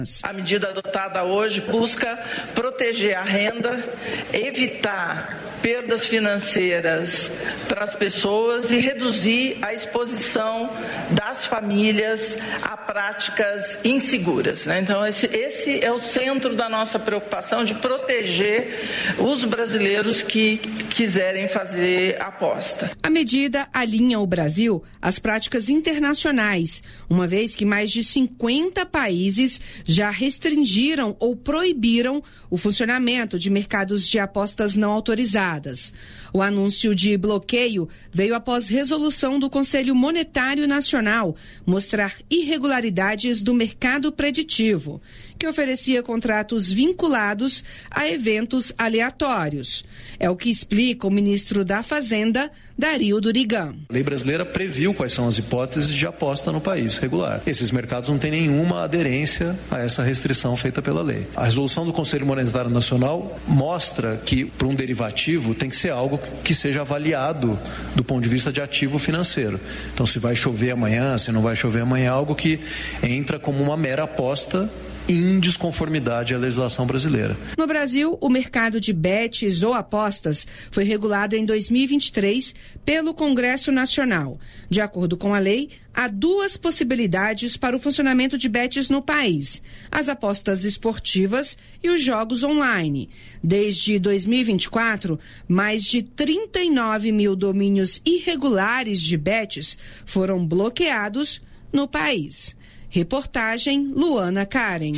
A medida adotada hoje busca proteger a renda, evitar perdas financeiras para as pessoas e reduzir a exposição das famílias a práticas inseguras, né? Então, esse é o centro da nossa preocupação, de proteger os brasileiros que quiserem fazer aposta. A medida alinha o Brasil às práticas internacionais, uma vez que mais de 50 países já restringiram ou proibiram o funcionamento de mercados de apostas não autorizadas. O anúncio de bloqueio veio após resolução do Conselho Monetário Nacional mostrar irregularidades do mercado preditivo, que oferecia contratos vinculados a eventos aleatórios. É o que explica o ministro da Fazenda, Dario Durigan. A lei brasileira previu quais são as hipóteses de aposta no país regular. Esses mercados não têm nenhuma aderência a essa restrição feita pela lei. A resolução do Conselho Monetário Nacional mostra que, para um derivativo, tem que ser algo que seja avaliado do ponto de vista de ativo financeiro. Então, se vai chover amanhã, se não vai chover amanhã, é algo que entra como uma mera aposta em desconformidade à legislação brasileira. No Brasil, o mercado de bets ou apostas foi regulado em 2023 pelo Congresso Nacional. De acordo com a lei, há duas possibilidades para o funcionamento de bets no país: as apostas esportivas e os jogos online. Desde 2024, mais de 39 mil domínios irregulares de bets foram bloqueados no país. Reportagem Luana Karen.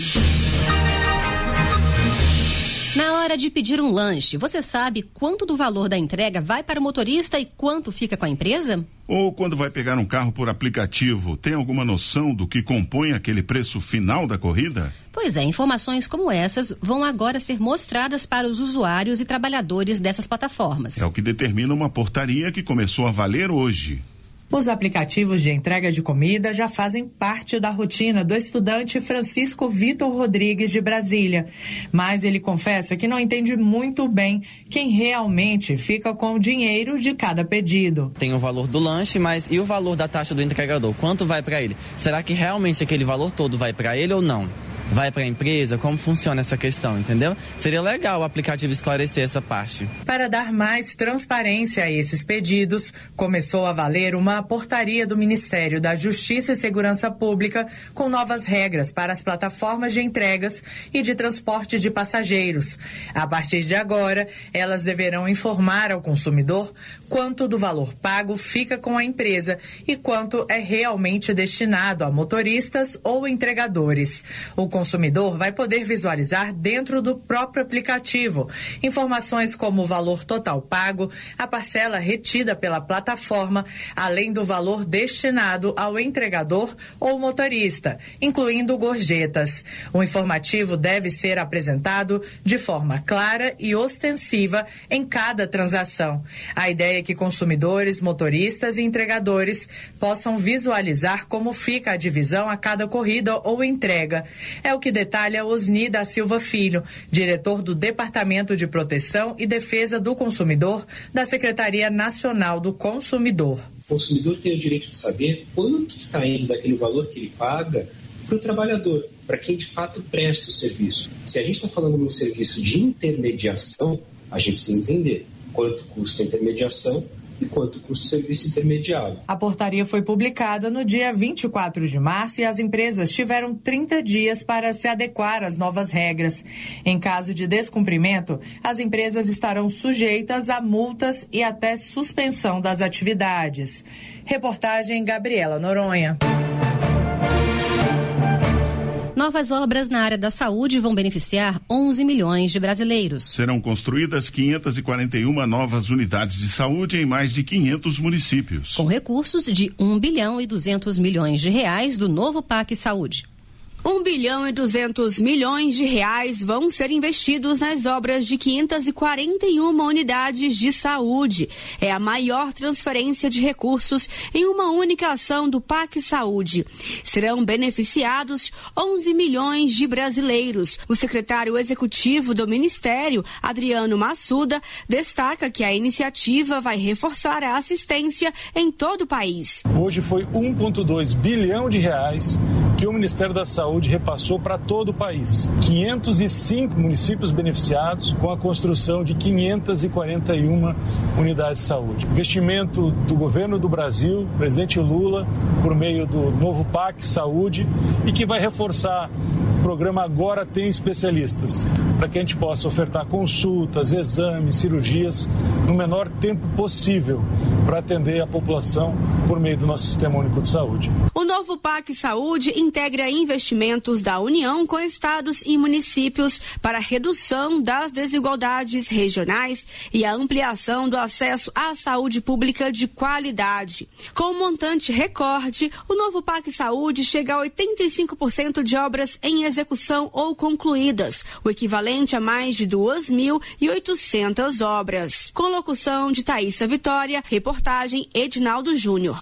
Na hora de pedir um lanche, você sabe quanto do valor da entrega vai para o motorista e quanto fica com a empresa? Ou quando vai pegar um carro por aplicativo, tem alguma noção do que compõe aquele preço final da corrida? Pois é, informações como essas vão agora ser mostradas para os usuários e trabalhadores dessas plataformas. É o que determina uma portaria que começou a valer hoje. Os aplicativos de entrega de comida já fazem parte da rotina do estudante Francisco Vitor Rodrigues, de Brasília. Mas ele confessa que não entende muito bem quem realmente fica com o dinheiro de cada pedido. Tem o valor do lanche, mas e o valor da taxa do entregador? Quanto vai para ele? Será que realmente aquele valor todo vai para ele ou não? Vai para a empresa? Como funciona essa questão, entendeu? Seria legal o aplicativo esclarecer essa parte. Para dar mais transparência a esses pedidos, começou a valer uma portaria do Ministério da Justiça e Segurança Pública com novas regras para as plataformas de entregas e de transporte de passageiros. A partir de agora, elas deverão informar ao consumidor quanto do valor pago fica com a empresa e quanto é realmente destinado a motoristas ou entregadores. O consumidor vai poder visualizar dentro do próprio aplicativo informações como o valor total pago, a parcela retida pela plataforma, além do valor destinado ao entregador ou motorista, incluindo gorjetas. O informativo deve ser apresentado de forma clara e ostensiva em cada transação. A ideia é que consumidores, motoristas e entregadores possam visualizar como fica a divisão a cada corrida ou entrega. É o que detalha Osni da Silva Filho, diretor do Departamento de Proteção e Defesa do Consumidor da Secretaria Nacional do Consumidor. O consumidor tem o direito de saber quanto está indo daquele valor que ele paga para o trabalhador, para quem de fato presta o serviço. Se a gente está falando de um serviço de intermediação, a gente precisa entender quanto custa a intermediação e quanto custa o serviço intermediário. A portaria foi publicada no dia 24 de março e as empresas tiveram 30 dias para se adequar às novas regras. Em caso de descumprimento, as empresas estarão sujeitas a multas e até suspensão das atividades. Reportagem Gabriela Noronha. Novas obras na área da saúde vão beneficiar 11 milhões de brasileiros. Serão construídas 541 novas unidades de saúde em mais de 500 municípios. Com recursos de 1 bilhão e 200 milhões de reais do novo PAC Saúde. 1 bilhão e 200 milhões de reais vão ser investidos nas obras de 541 unidades de saúde. É a maior transferência de recursos em uma única ação do PAC Saúde. Serão beneficiados 11 milhões de brasileiros. O secretário executivo do Ministério, Adriano Massuda, destaca que a iniciativa vai reforçar a assistência em todo o país. Hoje foi 1,2 bilhão de reais que o Ministério da Saúde repassou para todo o país. 505 municípios beneficiados com a construção de 541 unidades de saúde. Investimento do governo do Brasil, presidente Lula, por meio do novo PAC Saúde, e que vai reforçar o programa Agora Tem Especialistas, para que a gente possa ofertar consultas, exames, cirurgias no menor tempo possível para atender a população por meio do nosso Sistema Único de Saúde. O novo PAC Saúde integra investimentos da União com estados e municípios para a redução das desigualdades regionais e a ampliação do acesso à saúde pública de qualidade. Com um montante recorde, o novo PAC Saúde chega a 85% de obras em execução ou concluídas, o equivalente a mais de 2.800 obras. Com locução de Thaísa Vitória, reportagem Edinaldo Júnior.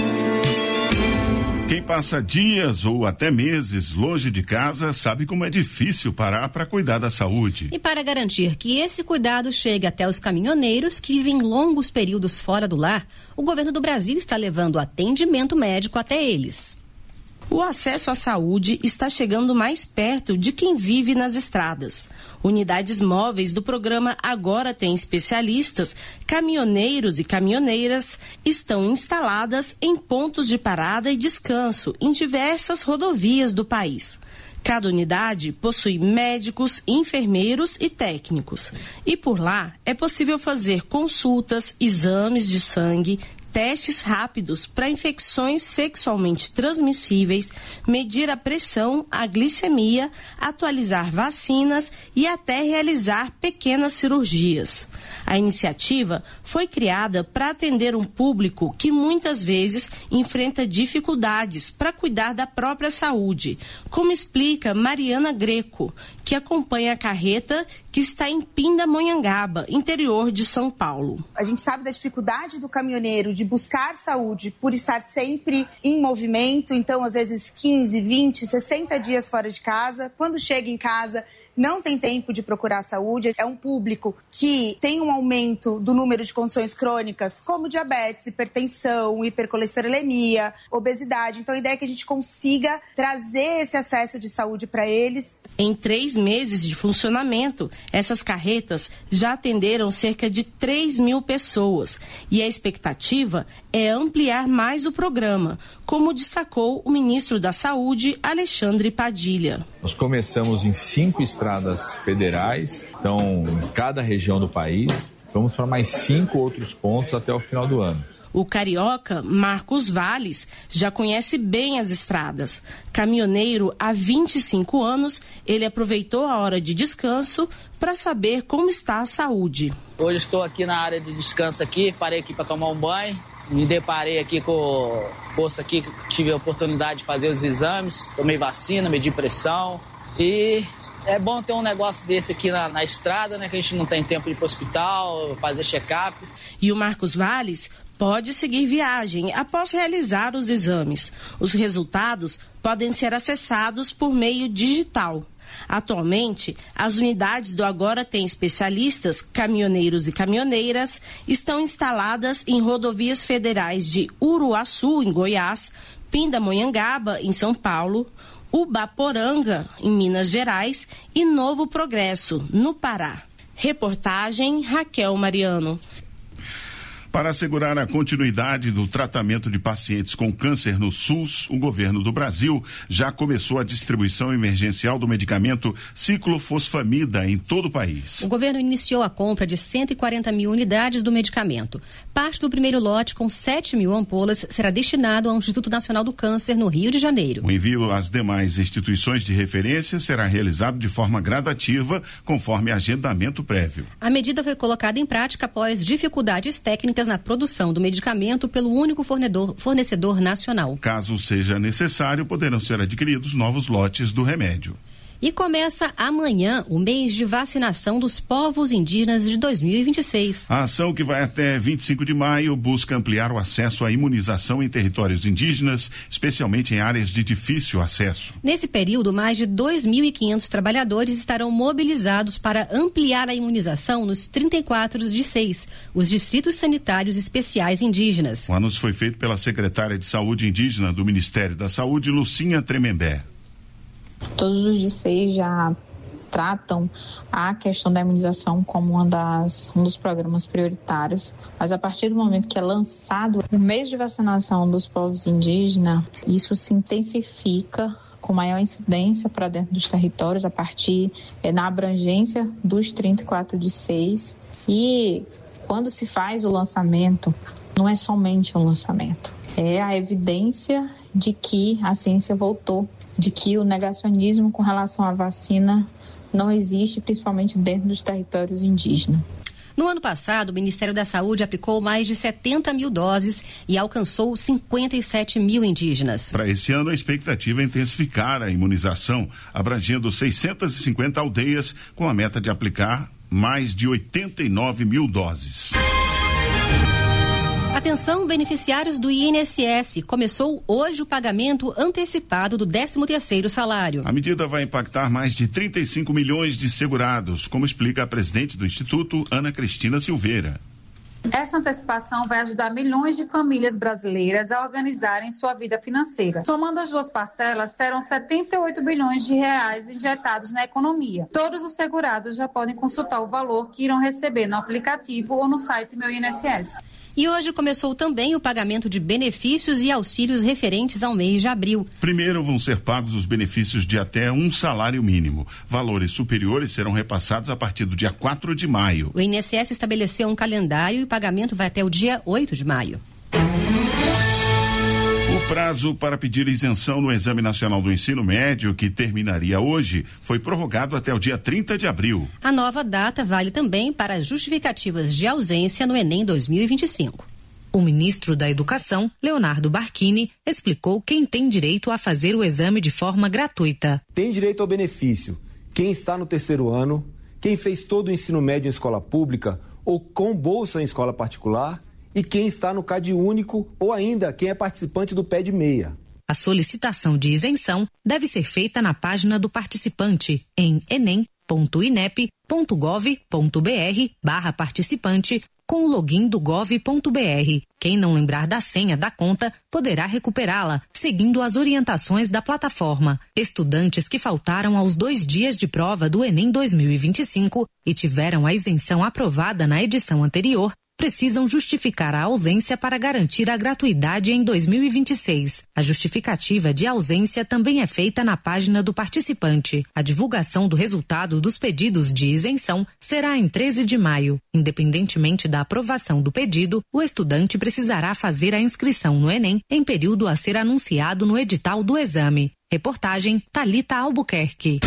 Quem passa dias ou até meses longe de casa sabe como é difícil parar para cuidar da saúde. E para garantir que esse cuidado chegue até os caminhoneiros que vivem longos períodos fora do lar, o governo do Brasil está levando atendimento médico até eles. O acesso à saúde está chegando mais perto de quem vive nas estradas. Unidades móveis do programa Agora Tem Especialistas, caminhoneiros e caminhoneiras estão instaladas em pontos de parada e descanso em diversas rodovias do país. Cada unidade possui médicos, enfermeiros e técnicos. E por lá é possível fazer consultas, exames de sangue, testes rápidos para infecções sexualmente transmissíveis, medir a pressão, a glicemia, atualizar vacinas e até realizar pequenas cirurgias. A iniciativa foi criada para atender um público que muitas vezes enfrenta dificuldades para cuidar da própria saúde, como explica Mariana Greco, que acompanha a carreta que está em Pindamonhangaba, interior de São Paulo. A gente sabe da dificuldade do caminhoneiro de buscar saúde por estar sempre em movimento, então às vezes 15, 20, 60 dias fora de casa. Quando chega em casa, não tem tempo de procurar saúde. É um público que tem um aumento do número de condições crônicas, como diabetes, hipertensão, hipercolesterolemia, obesidade. Então a ideia é que a gente consiga trazer esse acesso de saúde para eles. Em 3 meses de funcionamento, essas carretas já atenderam cerca de 3.000 pessoas. E a expectativa é ampliar mais o programa, como destacou o ministro da Saúde, Alexandre Padilha. Nós começamos em 5 estradas federais, então em cada região do país. Vamos para mais 5 outros pontos até o final do ano. O carioca Marcos Valles já conhece bem as estradas. Caminhoneiro há 25 anos, ele aproveitou a hora de descanso para saber como está a saúde. Hoje estou aqui na área de descanso aqui, parei aqui para tomar um banho. Me deparei aqui com o posto aqui, tive a oportunidade de fazer os exames, tomei vacina, medi pressão e é bom ter um negócio desse aqui na estrada, né, que a gente não tem tempo de ir para o hospital, fazer check-up. E o Marcos Valles pode seguir viagem após realizar os exames. Os resultados podem ser acessados por meio digital. Atualmente, as unidades do Agora Tem Especialistas, caminhoneiros e caminhoneiras, estão instaladas em rodovias federais de Uruaçu, em Goiás, Pindamonhangaba, em São Paulo, Ubaporanga, em Minas Gerais, e Novo Progresso, no Pará. Reportagem Raquel Mariano. Para assegurar a continuidade do tratamento de pacientes com câncer no SUS, o governo do Brasil já começou a distribuição emergencial do medicamento ciclofosfamida em todo o país. O governo iniciou a compra de 140 mil unidades do medicamento. Parte do primeiro lote, com 7 mil ampolas, será destinado ao Instituto Nacional do Câncer, no Rio de Janeiro. O envio às demais instituições de referência será realizado de forma gradativa, conforme agendamento prévio. A medida foi colocada em prática após dificuldades técnicas na produção do medicamento pelo único fornecedor nacional. Caso seja necessário, poderão ser adquiridos novos lotes do remédio. E começa amanhã o mês de vacinação dos povos indígenas de 2026. A ação, que vai até 25 de maio, busca ampliar o acesso à imunização em territórios indígenas, especialmente em áreas de difícil acesso. Nesse período, mais de 2.500 trabalhadores estarão mobilizados para ampliar a imunização nos 34 de 6, os distritos sanitários especiais indígenas. O anúncio foi feito pela secretária de Saúde indígena do Ministério da Saúde, Lucinha Tremembé. Todos os DCs já tratam a questão da imunização como um dos programas prioritários, mas a partir do momento que é lançado o mês de vacinação dos povos indígenas, isso se intensifica com maior incidência para dentro dos territórios, a partir na abrangência dos 34 de 6. E quando se faz o lançamento, não é somente um lançamento, é a evidência de que a ciência voltou, de que o negacionismo com relação à vacina não existe, principalmente dentro dos territórios indígenas. No ano passado, o Ministério da Saúde aplicou mais de 70 mil doses e alcançou 57 mil indígenas. Para esse ano, a expectativa é intensificar a imunização, abrangendo 650 aldeias, com a meta de aplicar mais de 89 mil doses. Atenção, beneficiários do INSS. Começou hoje o pagamento antecipado do 13º salário. A medida vai impactar mais de 35 milhões de segurados, como explica a presidente do Instituto, Ana Cristina Silveira. Essa antecipação vai ajudar milhões de famílias brasileiras a organizarem sua vida financeira. Somando as duas parcelas, serão 78 bilhões de reais injetados na economia. Todos os segurados já podem consultar o valor que irão receber no aplicativo ou no site Meu INSS. E hoje começou também o pagamento de benefícios e auxílios referentes ao mês de abril. Primeiro vão ser pagos os benefícios de até um salário mínimo. Valores superiores serão repassados a partir do dia 4 de maio. O INSS estabeleceu um calendário e o pagamento vai até o dia 8 de maio. O prazo para pedir isenção no Exame Nacional do Ensino Médio, que terminaria hoje, foi prorrogado até o dia 30 de abril. A nova data vale também para justificativas de ausência no Enem 2025. O ministro da Educação, Leonardo Barquini, explicou quem tem direito a fazer o exame de forma gratuita. Tem direito ao benefício quem está no terceiro ano, quem fez todo o ensino médio em escola pública ou com bolsa em escola particular, e quem está no CAD único ou ainda quem é participante do PED meia. A solicitação de isenção deve ser feita na página do participante em enem.inep.gov.br/participante com o login do gov.br. Quem não lembrar da senha da conta poderá recuperá-la, seguindo as orientações da plataforma. Estudantes que faltaram aos 2 dias de prova do Enem 2025 e tiveram a isenção aprovada na edição anterior precisam justificar a ausência para garantir a gratuidade em 2026. A justificativa de ausência também é feita na página do participante. A divulgação do resultado dos pedidos de isenção será em 13 de maio. Independentemente da aprovação do pedido, o estudante precisará fazer a inscrição no Enem em período a ser anunciado no edital do exame. Reportagem Thalita Albuquerque.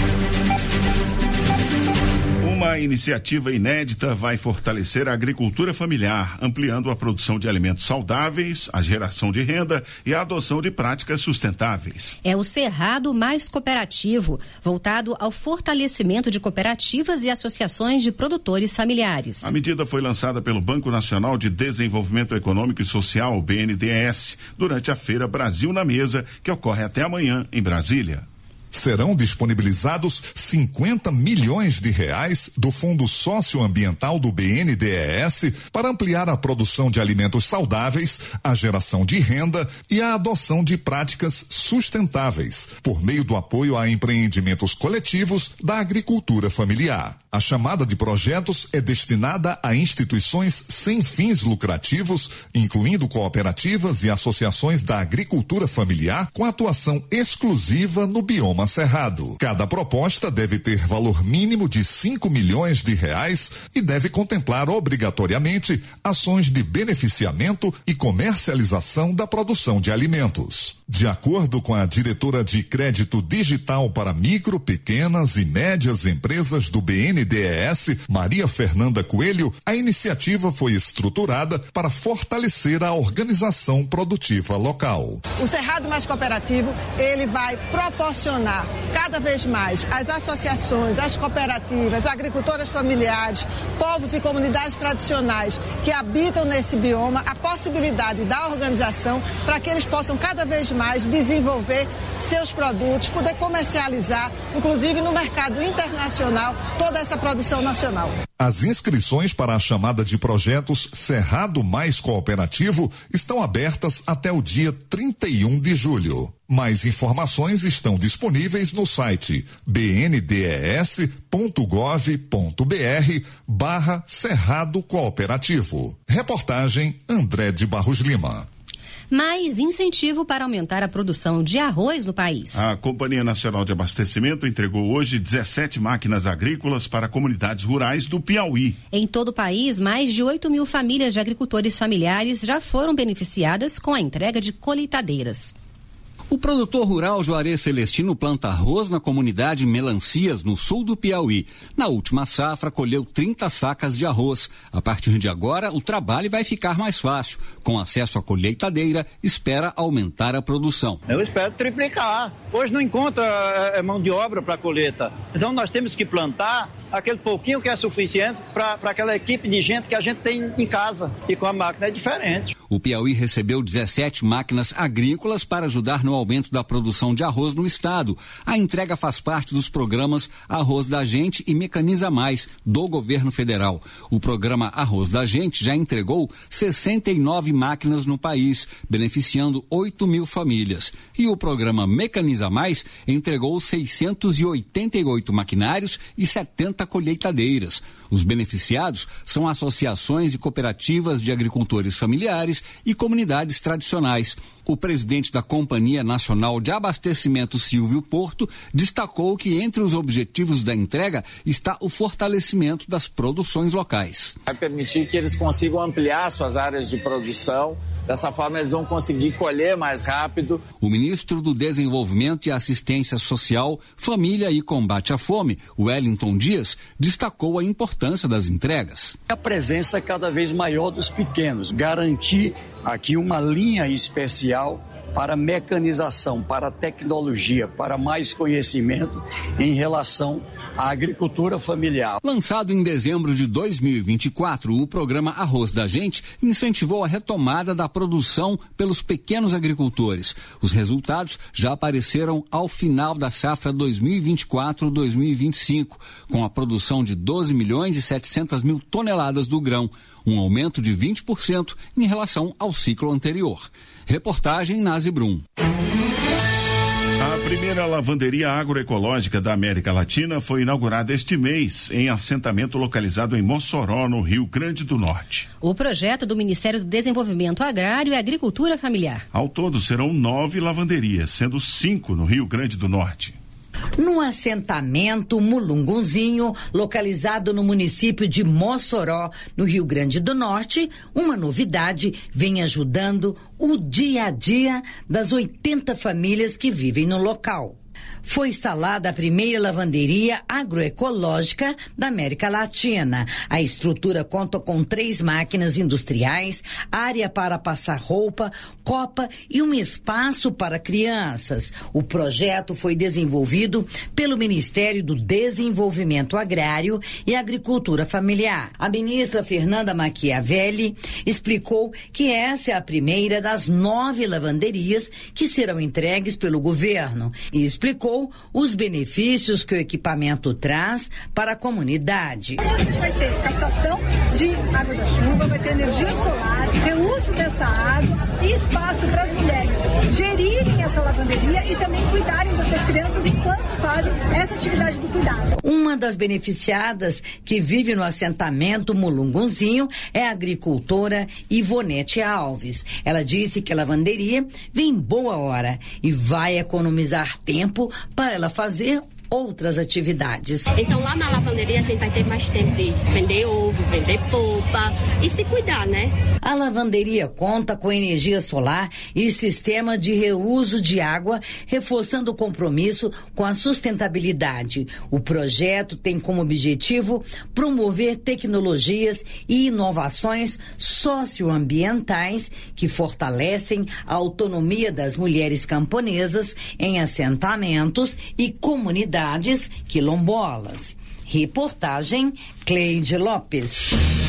Uma iniciativa inédita vai fortalecer a agricultura familiar, ampliando a produção de alimentos saudáveis, a geração de renda e a adoção de práticas sustentáveis. É o Cerrado Mais Cooperativo, voltado ao fortalecimento de cooperativas e associações de produtores familiares. A medida foi lançada pelo Banco Nacional de Desenvolvimento Econômico e Social, BNDES, durante a Feira Brasil na Mesa, que ocorre até amanhã em Brasília. Serão disponibilizados 50 milhões de reais do Fundo Socioambiental do BNDES para ampliar a produção de alimentos saudáveis, a geração de renda e a adoção de práticas sustentáveis, por meio do apoio a empreendimentos coletivos da agricultura familiar. A chamada de projetos é destinada a instituições sem fins lucrativos, incluindo cooperativas e associações da agricultura familiar, com atuação exclusiva no bioma Cerrado. Cada proposta deve ter valor mínimo de 5 milhões de reais e deve contemplar obrigatoriamente ações de beneficiamento e comercialização da produção de alimentos. De acordo com a diretora de Crédito Digital para Micro, Pequenas e Médias Empresas do BNDES, Maria Fernanda Coelho, a iniciativa foi estruturada para fortalecer a organização produtiva local. O Cerrado Mais Cooperativo, ele vai proporcionar proporcionar cada vez mais às associações, às cooperativas, agricultoras familiares, povos e comunidades tradicionais que habitam nesse bioma a possibilidade da organização para que eles possam cada vez mais desenvolver seus produtos, poder comercializar, inclusive no mercado internacional, toda essa produção nacional. As inscrições para a chamada de projetos Cerrado Mais Cooperativo estão abertas até o dia 31 de julho. Mais informações estão disponíveis no site bndes.gov.br/Cerrado Cooperativo. Reportagem André de Barros Lima. Mais incentivo para aumentar a produção de arroz no país. A Companhia Nacional de Abastecimento entregou hoje 17 máquinas agrícolas para comunidades rurais do Piauí. Em todo o país, mais de 8 mil famílias de agricultores familiares já foram beneficiadas com a entrega de colheitadeiras. O produtor rural Juarez Celestino planta arroz na comunidade Melancias, no sul do Piauí. Na última safra, colheu 30 sacas de arroz. A partir de agora, o trabalho vai ficar mais fácil. Com acesso à colheitadeira, espera aumentar a produção. Eu espero triplicar. Hoje não encontra mão de obra para a colheita. Então nós temos que plantar aquele pouquinho que é suficiente para aquela equipe de gente que a gente tem em casa. E com a máquina é diferente. O Piauí recebeu 17 máquinas agrícolas para ajudar no aumento da produção de arroz no estado. A entrega faz parte dos programas Arroz da Gente e Mecaniza Mais, do governo federal. O programa Arroz da Gente já entregou 69 máquinas no país, beneficiando 8 mil famílias. E o programa Mecaniza Mais entregou 688 maquinários e 70 colheitadeiras. Os beneficiados são associações e cooperativas de agricultores familiares e comunidades tradicionais. O presidente da Companhia Nacional de Abastecimento, Silvio Porto, destacou que entre os objetivos da entrega está o fortalecimento das produções locais. Vai permitir que eles consigam ampliar suas áreas de produção. Dessa forma, eles vão conseguir colher mais rápido. O ministro do Desenvolvimento e Assistência Social, Família e Combate à Fome, Wellington Dias, destacou a importância das entregas. A presença cada vez maior dos pequenos, garantir aqui uma linha especial para mecanização, para tecnologia, para mais conhecimento em relação à agricultura familiar. Lançado em dezembro de 2024, o programa Arroz da Gente incentivou a retomada da produção pelos pequenos agricultores. Os resultados já apareceram ao final da safra 2024-2025, com a produção de 12 milhões e 700 mil toneladas do grão, um aumento de 20% em relação ao ciclo anterior. Reportagem Nazi Brum. A primeira lavanderia agroecológica da América Latina foi inaugurada este mês em assentamento localizado em Mossoró, no Rio Grande do Norte. O projeto do Ministério do Desenvolvimento Agrário e Agricultura Familiar. Ao todo serão 9 lavanderias, sendo 5 no Rio Grande do Norte. No assentamento Mulungunzinho, localizado no município de Mossoró, no Rio Grande do Norte, uma novidade vem ajudando o dia a dia das 80 famílias que vivem no local. Foi instalada a primeira lavanderia agroecológica da América Latina. A estrutura conta com 3 máquinas industriais, área para passar roupa, copa e um espaço para crianças. O projeto foi desenvolvido pelo Ministério do Desenvolvimento Agrário e Agricultura Familiar. A ministra Fernanda Machiavelli explicou que essa é a primeira das 9 lavanderias que serão entregues pelo governo e explicou os benefícios que o equipamento traz para a comunidade. A gente vai ter captação de água da chuva, vai ter energia solar, reuso dessa água e espaço para as mulheres gerirem essa lavanderia e também cuidarem das suas crianças enquanto fazem essa atividade do cuidado. Uma das beneficiadas que vive no assentamento Mulungunzinho é a agricultora Ivonete Alves. Ela disse que a lavanderia vem em boa hora e vai economizar tempo para ela fazer outras atividades. Então lá na lavanderia a gente vai ter mais tempo de vender ovo, vender polpa e se cuidar, né? A lavanderia conta com energia solar e sistema de reuso de água, reforçando o compromisso com a sustentabilidade. O projeto tem como objetivo promover tecnologias e inovações socioambientais que fortalecem a autonomia das mulheres camponesas em assentamentos e comunidades quilombolas. Reportagem Cleide Lopes.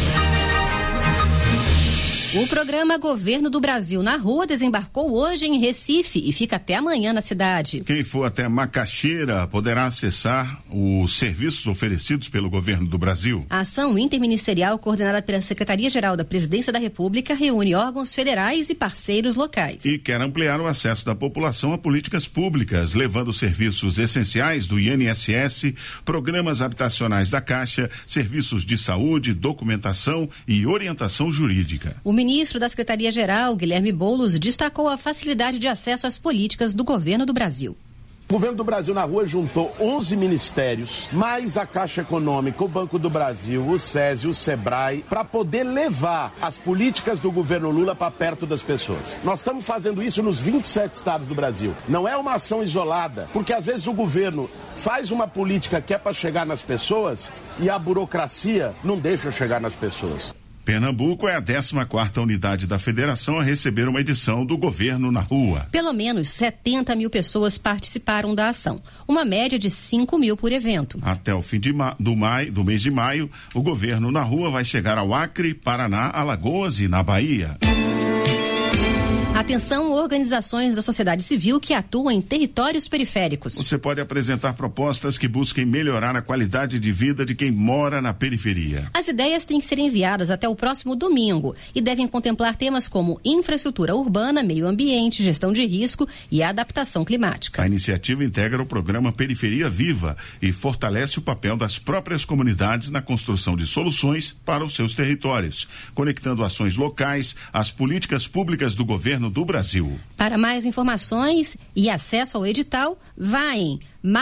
O programa Governo do Brasil na Rua desembarcou hoje em Recife e fica até amanhã na cidade. Quem for até Macaxeira poderá acessar os serviços oferecidos pelo Governo do Brasil. A ação interministerial coordenada pela Secretaria-Geral da Presidência da República reúne órgãos federais e parceiros locais. E quer ampliar o acesso da população a políticas públicas, levando serviços essenciais do INSS, programas habitacionais da Caixa, serviços de saúde, documentação e orientação jurídica. O ministro da Secretaria-Geral, Guilherme Boulos, destacou a facilidade de acesso às políticas do Governo do Brasil. O Governo do Brasil na Rua juntou 11 ministérios, mais a Caixa Econômica, o Banco do Brasil, o SESI, o SEBRAE, para poder levar as políticas do governo Lula para perto das pessoas. Nós estamos fazendo isso nos 27 estados do Brasil. Não é uma ação isolada, porque às vezes o governo faz uma política que é para chegar nas pessoas e a burocracia não deixa chegar nas pessoas. Pernambuco é a 14ª unidade da federação a receber uma edição do Governo na Rua. Pelo menos 70 mil pessoas participaram da ação, uma média de 5 mil por evento. Até o fim do mês de maio, o Governo na Rua vai chegar ao Acre, Paraná, Alagoas e na Bahia. Atenção, organizações da sociedade civil que atuam em territórios periféricos. Você pode apresentar propostas que busquem melhorar a qualidade de vida de quem mora na periferia. As ideias têm que ser enviadas até o próximo domingo e devem contemplar temas como infraestrutura urbana, meio ambiente, gestão de risco e adaptação climática. A iniciativa integra o programa Periferia Viva e fortalece o papel das próprias comunidades na construção de soluções para os seus territórios, conectando ações locais às políticas públicas do Governo do Brasil. Para mais informações e acesso ao edital, vá em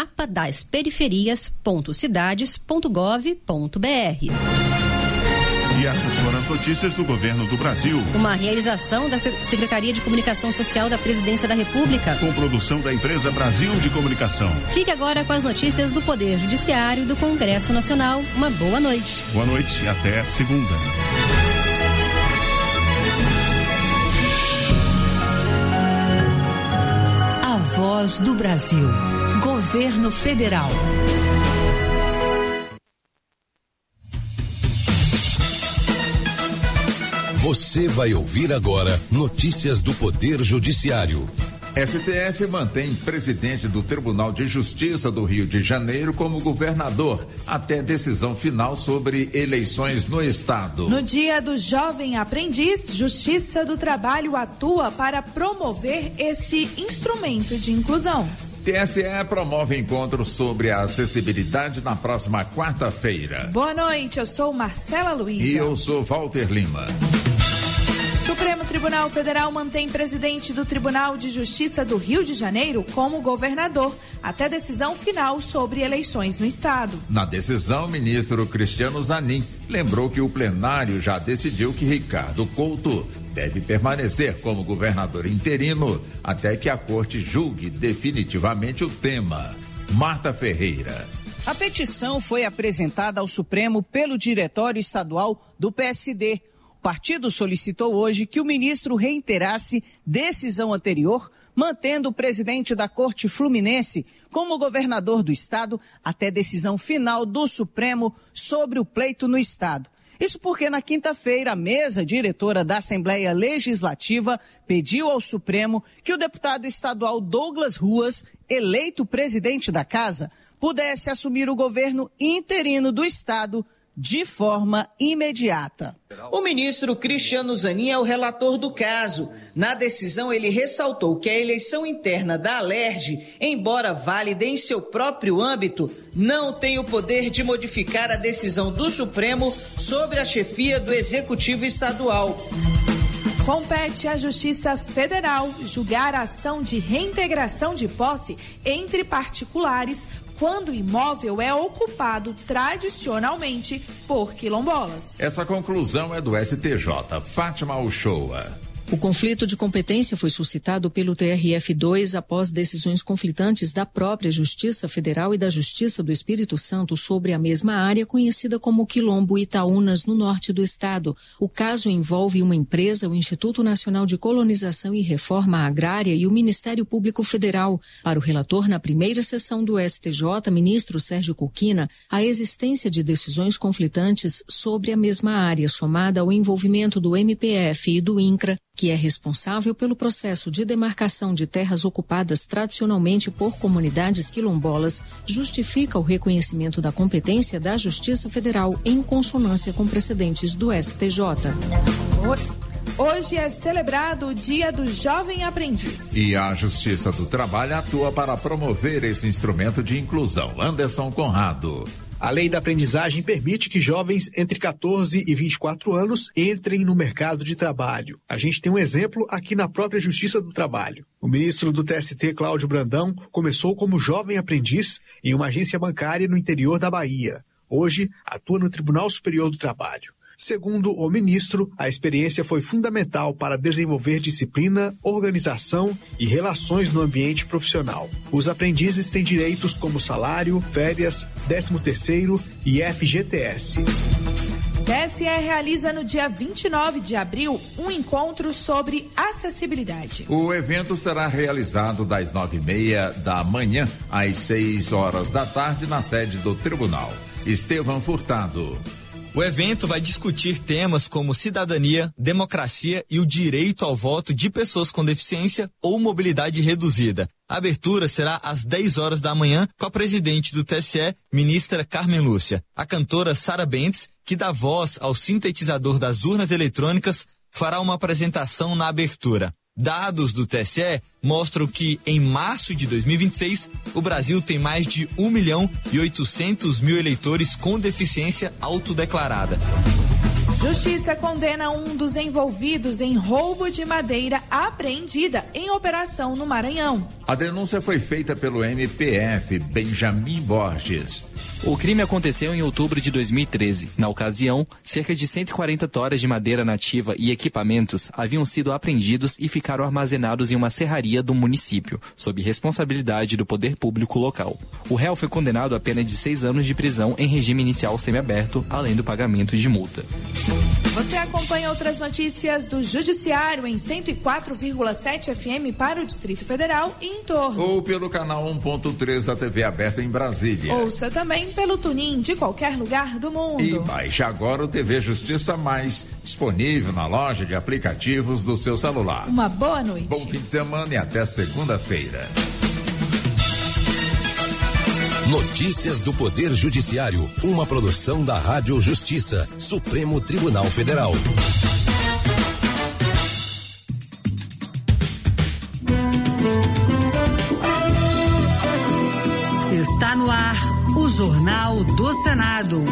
mapadasperiferias.cidades.gov.br. E essas foram as notícias do Governo do Brasil. Uma realização da Secretaria de Comunicação Social da Presidência da República. Com produção da empresa Brasil de Comunicação. Fique agora com as notícias do Poder Judiciário e do Congresso Nacional. Uma boa noite. Boa noite e até segunda. Voz do Brasil. Governo Federal. Você vai ouvir agora notícias do Poder Judiciário. STF mantém presidente do Tribunal de Justiça do Rio de Janeiro como governador até decisão final sobre eleições no estado. No Dia do Jovem Aprendiz, Justiça do Trabalho atua para promover esse instrumento de inclusão. TSE promove encontros sobre a acessibilidade na próxima quarta-feira. Boa noite, eu sou Marcela Luiza. E eu sou Walter Lima. Supremo Tribunal Federal mantém presidente do Tribunal de Justiça do Rio de Janeiro como governador, até decisão final sobre eleições no estado. Na decisão, o ministro Cristiano Zanin lembrou que o plenário já decidiu que Ricardo Couto deve permanecer como governador interino até que a corte julgue definitivamente o tema. Marta Ferreira. A petição foi apresentada ao Supremo pelo Diretório Estadual do PSD. O partido solicitou hoje que o ministro reiterasse decisão anterior, mantendo o presidente da Corte Fluminense como governador do estado até decisão final do Supremo sobre o pleito no estado. Isso porque na quinta-feira a mesa diretora da Assembleia Legislativa pediu ao Supremo que o deputado estadual Douglas Ruas, eleito presidente da casa, pudesse assumir o governo interino do estado de forma imediata. O ministro Cristiano Zanin é o relator do caso. Na decisão, ele ressaltou que a eleição interna da Alerj, embora válida em seu próprio âmbito, não tem o poder de modificar a decisão do Supremo sobre a chefia do Executivo Estadual. Compete à Justiça Federal julgar a ação de reintegração de posse entre particulares quando o imóvel é ocupado tradicionalmente por quilombolas. Essa conclusão é do STJ. Fátima Uchoa. O conflito de competência foi suscitado pelo TRF2 após decisões conflitantes da própria Justiça Federal e da Justiça do Espírito Santo sobre a mesma área conhecida como Quilombo Itaúnas, no norte do estado. O caso envolve uma empresa, o Instituto Nacional de Colonização e Reforma Agrária e o Ministério Público Federal. Para o relator, na primeira sessão do STJ, ministro Sérgio Coquina, a existência de decisões conflitantes sobre a mesma área, somada ao envolvimento do MPF e do INCRA, que é responsável pelo processo de demarcação de terras ocupadas tradicionalmente por comunidades quilombolas, justifica o reconhecimento da competência da Justiça Federal em consonância com precedentes do STJ. Hoje é celebrado o Dia do Jovem Aprendiz. E a Justiça do Trabalho atua para promover esse instrumento de inclusão. Anderson Conrado. A lei da aprendizagem permite que jovens entre 14 e 24 anos entrem no mercado de trabalho. A gente tem um exemplo aqui na própria Justiça do Trabalho. O ministro do TST, Cláudio Brandão, começou como jovem aprendiz em uma agência bancária no interior da Bahia. Hoje, atua no Tribunal Superior do Trabalho. Segundo o ministro, a experiência foi fundamental para desenvolver disciplina, organização e relações no ambiente profissional. Os aprendizes têm direitos como salário, férias, 13º e FGTS. TSE realiza no dia 29 de abril um encontro sobre acessibilidade. O evento será realizado das 9h30 da manhã às 6 horas da tarde na sede do Tribunal. Estevão Furtado. O evento vai discutir temas como cidadania, democracia e o direito ao voto de pessoas com deficiência ou mobilidade reduzida. A abertura será às 10 horas da manhã com a presidente do TSE, ministra Carmen Lúcia. A cantora Sara Bentes, que dá voz ao sintetizador das urnas eletrônicas, fará uma apresentação na abertura. Dados do TSE mostram que, em março de 2026, o Brasil tem mais de 1.800.000 eleitores com deficiência autodeclarada. Justiça condena um dos envolvidos em roubo de madeira apreendida em operação no Maranhão. A denúncia foi feita pelo MPF, Benjamin Borges. O crime aconteceu em outubro de 2013. Na ocasião, cerca de 140 toras de madeira nativa e equipamentos haviam sido apreendidos e ficaram armazenados em uma serraria do município, sob responsabilidade do poder público local. O réu foi condenado a pena de 6 anos de prisão em regime inicial semiaberto, além do pagamento de multa. Você acompanha outras notícias do Judiciário em 104,7 FM para o Distrito Federal e em torno. Ou pelo canal 1.3 da TV aberta em Brasília. Ouça também pelo TuneIn de qualquer lugar do mundo. E baixe agora o TV Justiça Mais, disponível na loja de aplicativos do seu celular. Uma boa noite. Bom fim de semana e até segunda-feira. Notícias do Poder Judiciário, uma produção da Rádio Justiça, Supremo Tribunal Federal. Está no ar o Jornal do Senado.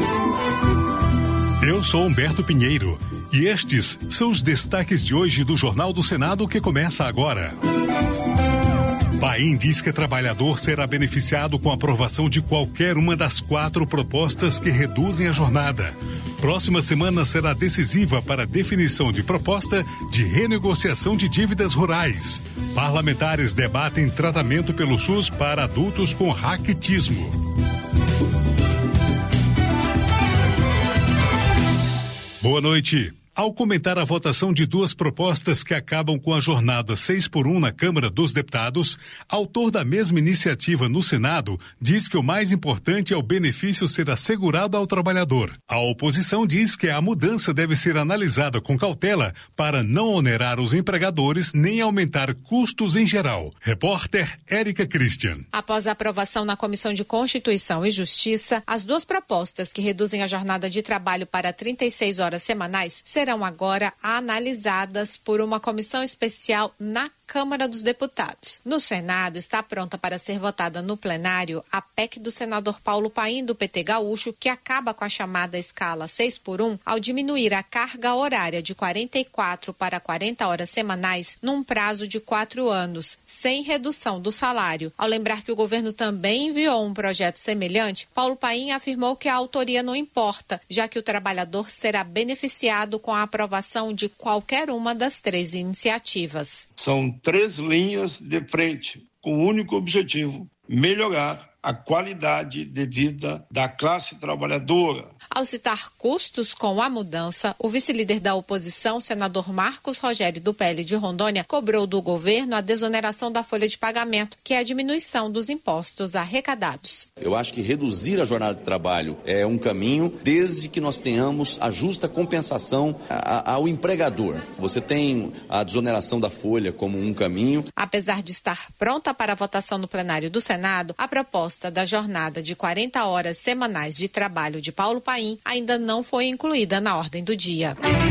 Eu sou Humberto Pinheiro e estes são os destaques de hoje do Jornal do Senado que começa agora. Paim diz que trabalhador será beneficiado com a aprovação de qualquer uma das 4 propostas que reduzem a jornada. Próxima semana será decisiva para a definição de proposta de renegociação de dívidas rurais. Parlamentares debatem tratamento pelo SUS para adultos com raquitismo. Boa noite. Ao comentar a votação de 2 propostas que acabam com a jornada 6x1 na Câmara dos Deputados, autor da mesma iniciativa no Senado diz que o mais importante é o benefício ser assegurado ao trabalhador. A oposição diz que a mudança deve ser analisada com cautela para não onerar os empregadores nem aumentar custos em geral. Repórter Érica Christian. Após a aprovação na Comissão de Constituição e Justiça, as 2 propostas que reduzem a jornada de trabalho para 36 horas semanais serão agora analisadas por uma comissão especial na Câmara dos Deputados. No Senado, está pronta para ser votada no plenário a PEC do senador Paulo Paim, do PT gaúcho, que acaba com a chamada escala 6x1 ao diminuir a carga horária de 44 para 40 horas semanais num prazo de 4 anos, sem redução do salário. Ao lembrar que o governo também enviou um projeto semelhante, Paulo Paim afirmou que a autoria não importa, já que o trabalhador será beneficiado com a aprovação de qualquer uma das 3 iniciativas. São 3 linhas de frente, com o único objetivo: melhorar a qualidade de vida da classe trabalhadora. Ao citar custos com a mudança, o vice-líder da oposição, senador Marcos Rogério, do PL de Rondônia, cobrou do governo a desoneração da folha de pagamento, que é a diminuição dos impostos arrecadados. Eu acho que reduzir a jornada de trabalho é um caminho, desde que nós tenhamos a justa compensação ao empregador. Você tem a desoneração da folha como um caminho. Apesar de estar pronta para a votação no plenário do Senado, a proposta da jornada de 40 horas semanais de trabalho de Paulo Paim ainda não foi incluída na ordem do dia.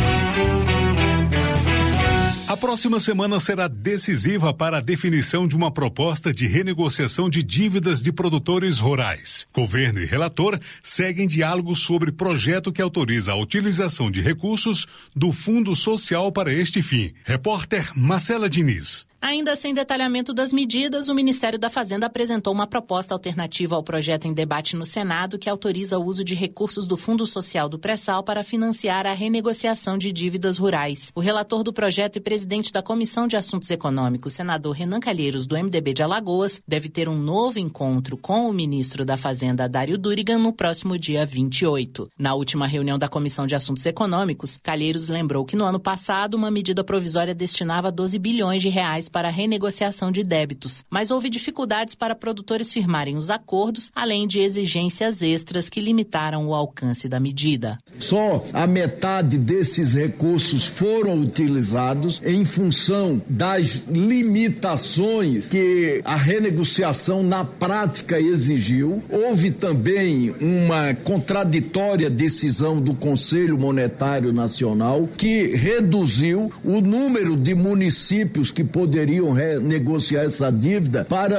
A próxima semana será decisiva para a definição de uma proposta de renegociação de dívidas de produtores rurais. Governo e relator seguem diálogo sobre projeto que autoriza a utilização de recursos do Fundo Social para este fim. Repórter Marcela Diniz. Ainda sem detalhamento das medidas, o Ministério da Fazenda apresentou uma proposta alternativa ao projeto em debate no Senado que autoriza o uso de recursos do Fundo Social do Pré-Sal para financiar a renegociação de dívidas rurais. O relator do projeto e presidente da Comissão de Assuntos Econômicos, senador Renan Calheiros, do MDB de Alagoas, deve ter um novo encontro com o ministro da Fazenda, Dário Durigan, no próximo dia 28. Na última reunião da Comissão de Assuntos Econômicos, Calheiros lembrou que no ano passado uma medida provisória destinava 12 bilhões de reais para a renegociação de débitos, mas houve dificuldades para produtores firmarem os acordos, além de exigências extras que limitaram o alcance da medida. Só a metade desses recursos foram utilizados em função das limitações que a renegociação na prática exigiu. Houve também uma contraditória decisão do Conselho Monetário Nacional que reduziu o número de municípios que poderiam renegociar essa dívida para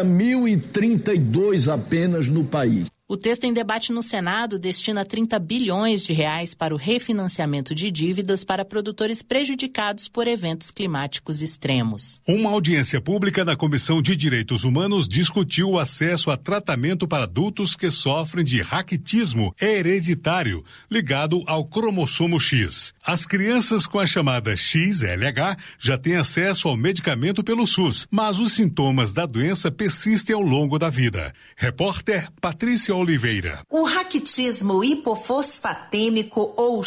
1.032 apenas no país. O texto em debate no Senado destina 30 bilhões de reais para o refinanciamento de dívidas para produtores prejudicados por eventos climáticos extremos. Uma audiência pública na Comissão de Direitos Humanos discutiu o acesso a tratamento para adultos que sofrem de raquitismo hereditário ligado ao cromossomo X. As crianças com a chamada XLH já têm acesso ao medicamento pelo SUS, mas os sintomas da doença persistem ao longo da vida. Repórter Patrícia Oliveira. O raquitismo hipofosfatêmico ou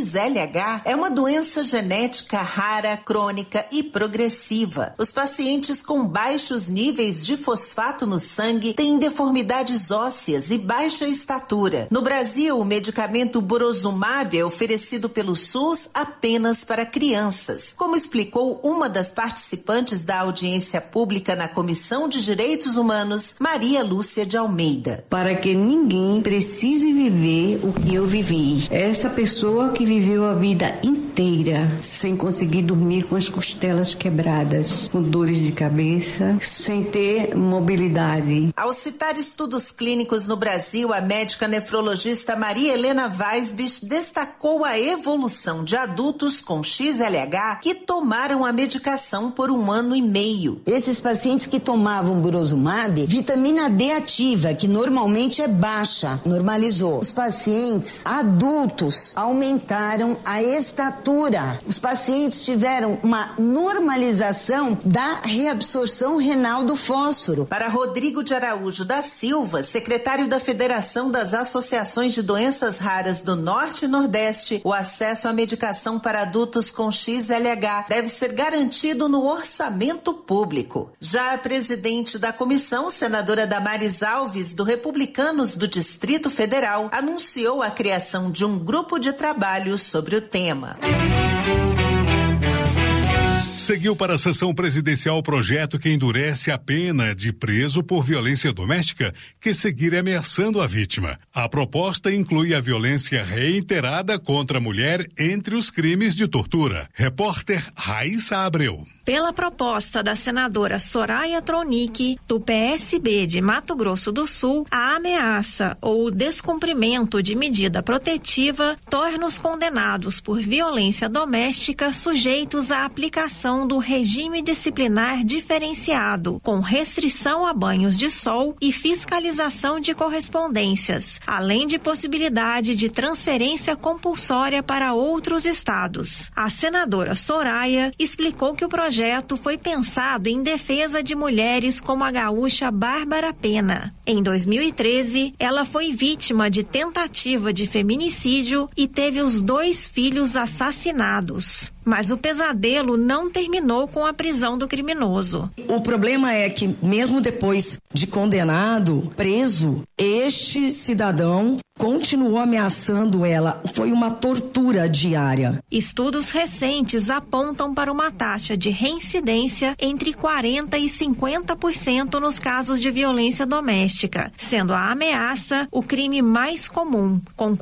XLH é uma doença genética rara, crônica e progressiva. Os pacientes com baixos níveis de fosfato no sangue têm deformidades ósseas e baixa estatura. No Brasil, o medicamento Burosumab é oferecido pelo SUS apenas para crianças, como explicou uma das participantes da audiência pública na Comissão de Direitos Humanos, Maria Lúcia de Almeida. Para que ninguém precise viver o que eu vivi. Essa pessoa que viveu a vida inteira sem conseguir dormir com as costelas quebradas, com dores de cabeça, sem ter mobilidade. Ao citar estudos clínicos no Brasil, a médica nefrologista Maria Helena Weisbich destacou a evolução de adultos com XLH que tomaram a medicação por 1 ano e meio. Esses pacientes que tomavam Burosumab, vitamina D ativa, que normalmente é baixa, normalizou. Os pacientes adultos aumentaram a estatura. Os pacientes tiveram uma normalização da reabsorção renal do fósforo. Para Rodrigo de Araújo da Silva, secretário da Federação das Associações de Doenças Raras do Norte e Nordeste, o acesso à medicação para adultos com XLH deve ser garantido no orçamento público. Já a presidente da comissão, senadora Damares Alves, do Republicanos do Distrito Federal, anunciou a criação de um grupo de trabalho sobre o tema. Seguiu para a sessão presidencial o projeto que endurece a pena de preso por violência doméstica que seguir ameaçando a vítima. A proposta inclui a violência reiterada contra a mulher entre os crimes de tortura. Repórter Raíssa Abreu. Pela proposta da senadora Soraya Tronic, do PSB de Mato Grosso do Sul, a ameaça ou descumprimento de medida protetiva torna os condenados por violência doméstica sujeitos à aplicação do regime disciplinar diferenciado, com restrição a banhos de sol e fiscalização de correspondências, além de possibilidade de transferência compulsória para outros estados. A senadora Soraya explicou que o projeto foi pensado em defesa de mulheres como a gaúcha Bárbara Pena. Em 2013, ela foi vítima de tentativa de feminicídio e teve os 2 filhos assassinados. Mas o pesadelo não terminou com a prisão do criminoso. O problema é que, mesmo depois de condenado, preso, este cidadão continuou ameaçando ela. Foi uma tortura diária. Estudos recentes apontam para uma taxa de reincidência entre 40% e 50% nos casos de violência doméstica, sendo a ameaça o crime mais comum, com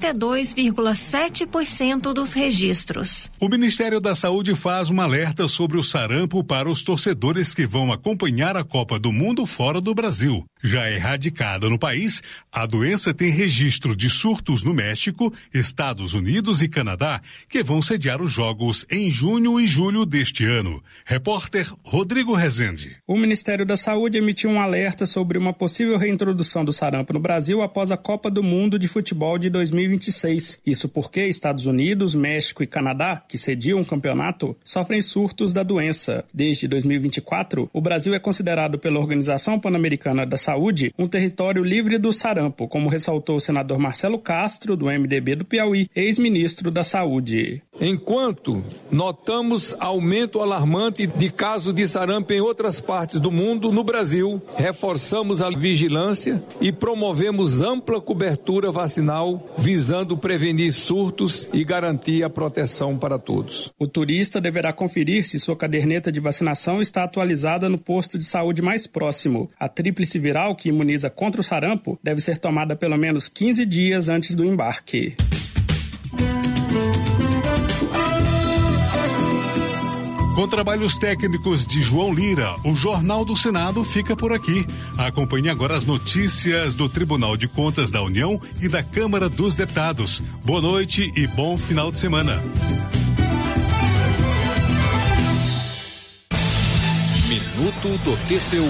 42,7% dos registros. O Ministério da Saúde faz um alerta sobre o sarampo para os torcedores que vão acompanhar a Copa do Mundo fora do Brasil. Já erradicada no país, a doença tem registro de surtos no México, Estados Unidos e Canadá, que vão sediar os Jogos em junho e julho deste ano. Repórter Rodrigo Rezende. O Ministério da Saúde emitiu um alerta sobre uma possível reintrodução do sarampo no Brasil após a Copa do Mundo de Futebol de 2026. Isso porque Estados Unidos, México e Canadá, que sediam o campeonato, sofrem surtos da doença. Desde 2024, o Brasil é considerado pela Organização Pan-Americana da Saúde um território livre do sarampo, como ressaltou o senador Marcelo Castro, do MDB do Piauí, ex-ministro da Saúde. Enquanto notamos aumento alarmante de casos de sarampo em outras partes do mundo, no Brasil, reforçamos a vigilância e promovemos ampla cobertura vacinal, visando prevenir surtos e garantir a proteção para todos. O turista deverá conferir se sua caderneta de vacinação está atualizada no posto de saúde mais próximo. A tríplice viral, que imuniza contra o sarampo, deve ser tomada pelo menos 15 dias antes do embarque. Com trabalhos técnicos de João Lira, o Jornal do Senado fica por aqui. Acompanhe agora as notícias do Tribunal de Contas da União e da Câmara dos Deputados. Boa noite e bom final de semana. Minuto do TCU.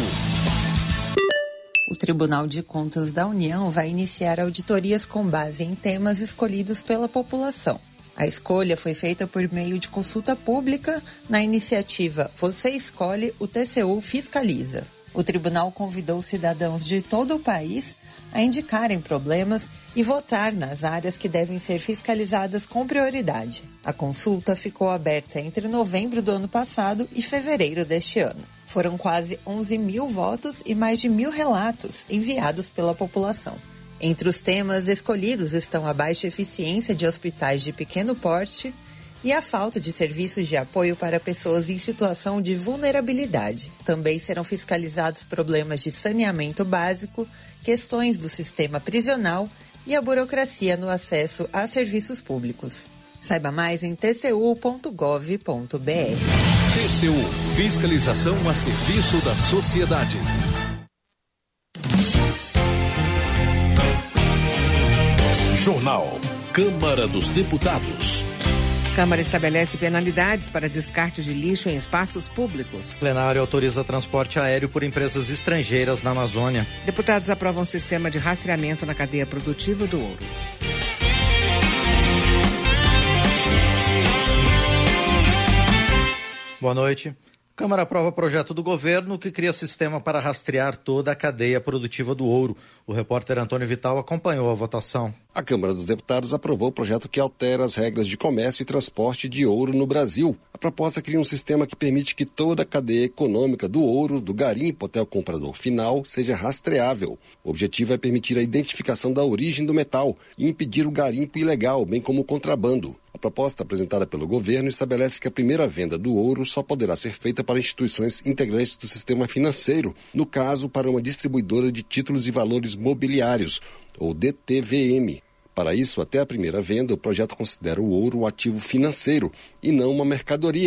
O Tribunal de Contas da União vai iniciar auditorias com base em temas escolhidos pela população. A escolha foi feita por meio de consulta pública na iniciativa Você Escolhe, o TCU Fiscaliza. O tribunal convidou cidadãos de todo o país a indicarem problemas e votar nas áreas que devem ser fiscalizadas com prioridade. A consulta ficou aberta entre novembro do ano passado e fevereiro deste ano. Foram quase 11 mil votos e mais de 1.000 relatos enviados pela população. Entre os temas escolhidos estão a baixa eficiência de hospitais de pequeno porte e a falta de serviços de apoio para pessoas em situação de vulnerabilidade. Também serão fiscalizados problemas de saneamento básico, questões do sistema prisional e a burocracia no acesso a serviços públicos. Saiba mais em tcu.gov.br. TCU, fiscalização a serviço da sociedade. Jornal Câmara dos Deputados. Câmara estabelece penalidades para descarte de lixo em espaços públicos. Plenário autoriza transporte aéreo por empresas estrangeiras na Amazônia. Deputados aprovam um sistema de rastreamento na cadeia produtiva do ouro. Boa noite. Câmara aprova projeto do governo que cria sistema para rastrear toda a cadeia produtiva do ouro. O repórter Antônio Vital acompanhou a votação. A Câmara dos Deputados aprovou o projeto que altera as regras de comércio e transporte de ouro no Brasil. A proposta cria um sistema que permite que toda a cadeia econômica do ouro, do garimpo até o comprador final, seja rastreável. O objetivo é permitir a identificação da origem do metal e impedir o garimpo ilegal, bem como o contrabando. A proposta apresentada pelo governo estabelece que a primeira venda do ouro só poderá ser feita para instituições integrantes do sistema financeiro, no caso, para uma distribuidora de títulos e valores mobiliários, ou DTVM. Para isso, até a primeira venda, o projeto considera o ouro um ativo financeiro e não uma mercadoria.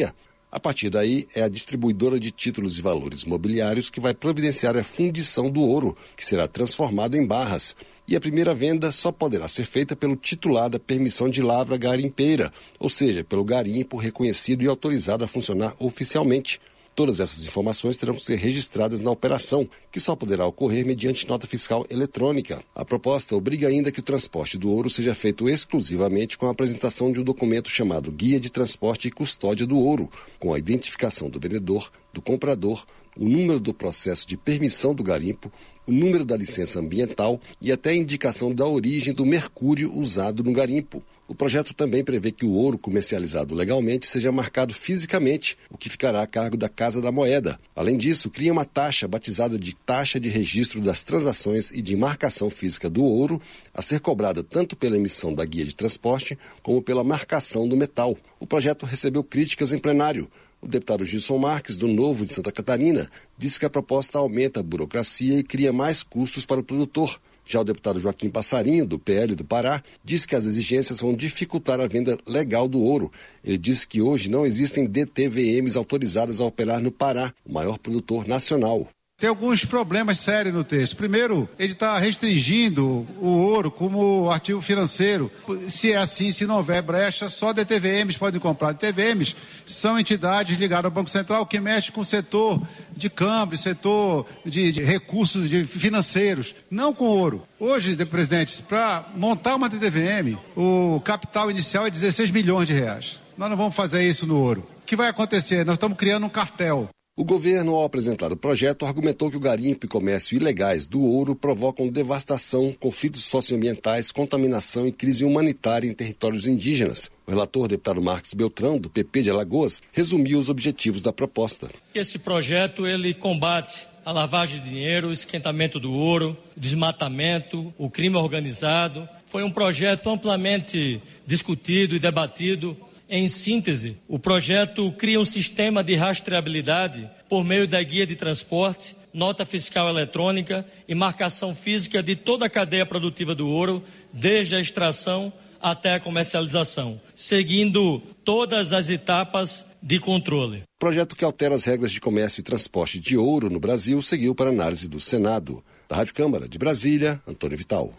A partir daí, é a distribuidora de títulos e valores mobiliários que vai providenciar a fundição do ouro, que será transformado em barras. E a primeira venda só poderá ser feita pelo titular da permissão de lavra garimpeira, ou seja, pelo garimpo reconhecido e autorizado a funcionar oficialmente. Todas essas informações terão que ser registradas na operação, que só poderá ocorrer mediante nota fiscal eletrônica. A proposta obriga ainda que o transporte do ouro seja feito exclusivamente com a apresentação de um documento chamado Guia de Transporte e Custódia do Ouro, com a identificação do vendedor, do comprador, o número do processo de permissão do garimpo, o número da licença ambiental e até a indicação da origem do mercúrio usado no garimpo. O projeto também prevê que o ouro comercializado legalmente seja marcado fisicamente, o que ficará a cargo da Casa da Moeda. Além disso, cria uma taxa batizada de Taxa de Registro das Transações e de Marcação Física do Ouro, a ser cobrada tanto pela emissão da guia de transporte como pela marcação do metal. O projeto recebeu críticas em plenário. O deputado Gilson Marques, do Novo de Santa Catarina, disse que a proposta aumenta a burocracia e cria mais custos para o produtor. Já o deputado Joaquim Passarinho, do PL do Pará, disse que as exigências vão dificultar a venda legal do ouro. Ele disse que hoje não existem DTVMs autorizadas a operar no Pará, o maior produtor nacional. Tem alguns problemas sérios no texto. Primeiro, ele está restringindo o ouro como ativo financeiro. Se é assim, se não houver brecha, só DTVMs podem comprar. DTVMs são entidades ligadas ao Banco Central que mexem com o setor de câmbio, setor de recursos financeiros, não com ouro. Hoje, presidente, para montar uma DTVM, o capital inicial é 16 milhões de reais. Nós não vamos fazer isso no ouro. O que vai acontecer? Nós estamos criando um cartel. O governo, ao apresentar o projeto, argumentou que o garimpo e comércio ilegais do ouro provocam devastação, conflitos socioambientais, contaminação e crise humanitária em territórios indígenas. O relator, deputado Marcos Beltrão, do PP de Alagoas, resumiu os objetivos da proposta. Esse projeto, ele combate a lavagem de dinheiro, o esquentamento do ouro, o desmatamento, o crime organizado. Foi um projeto amplamente discutido e debatido. Em síntese, o projeto cria um sistema de rastreabilidade por meio da guia de transporte, nota fiscal eletrônica e marcação física de toda a cadeia produtiva do ouro, desde a extração até a comercialização, seguindo todas as etapas de controle. O projeto que altera as regras de comércio e transporte de ouro no Brasil seguiu para análise do Senado. Da Rádio Câmara de Brasília, Antônio Vital.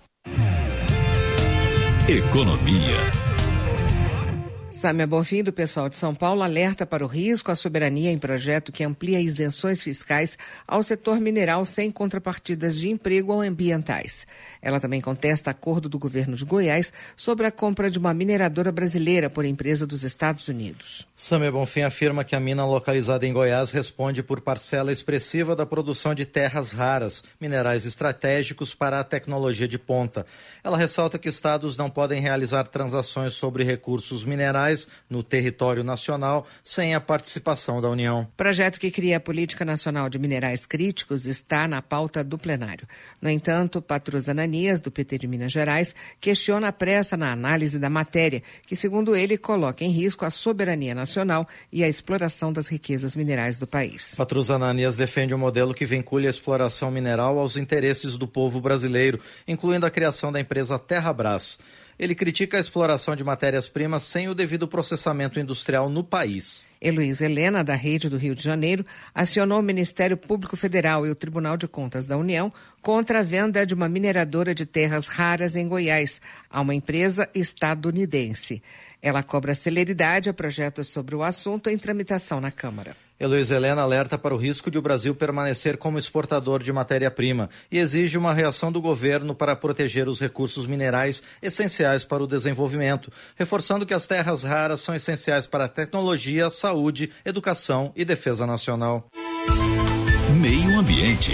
Economia. Sâmia Bonfim, do pessoal de São Paulo, alerta para o risco à soberania em projeto que amplia isenções fiscais ao setor mineral sem contrapartidas de emprego ou ambientais. Ela também contesta acordo do governo de Goiás sobre a compra de uma mineradora brasileira por empresa dos Estados Unidos. Sâmia Bonfim afirma que a mina localizada em Goiás responde por parcela expressiva da produção de terras raras, minerais estratégicos para a tecnologia de ponta. Ela ressalta que estados não podem realizar transações sobre recursos minerais no território nacional sem a participação da União. O projeto que cria a Política Nacional de Minerais Críticos está na pauta do plenário. No entanto, Patrus Ananias, do PT de Minas Gerais, questiona a pressa na análise da matéria, que, segundo ele, coloca em risco a soberania nacional e a exploração das riquezas minerais do país. Patrus Ananias defende um modelo que vincule a exploração mineral aos interesses do povo brasileiro, incluindo a criação da empresa Terrabras. Ele critica a exploração de matérias-primas sem o devido processamento industrial no país. Heloísa Helena, da Rede do Rio de Janeiro, acionou o Ministério Público Federal e o Tribunal de Contas da União contra a venda de uma mineradora de terras raras em Goiás a uma empresa estadunidense. Ela cobra celeridade a projetos sobre o assunto em tramitação na Câmara. Heloísa Helena alerta para o risco de o Brasil permanecer como exportador de matéria-prima e exige uma reação do governo para proteger os recursos minerais essenciais para o desenvolvimento, reforçando que as terras raras são essenciais para a tecnologia, saúde, educação e defesa nacional. Meio Ambiente.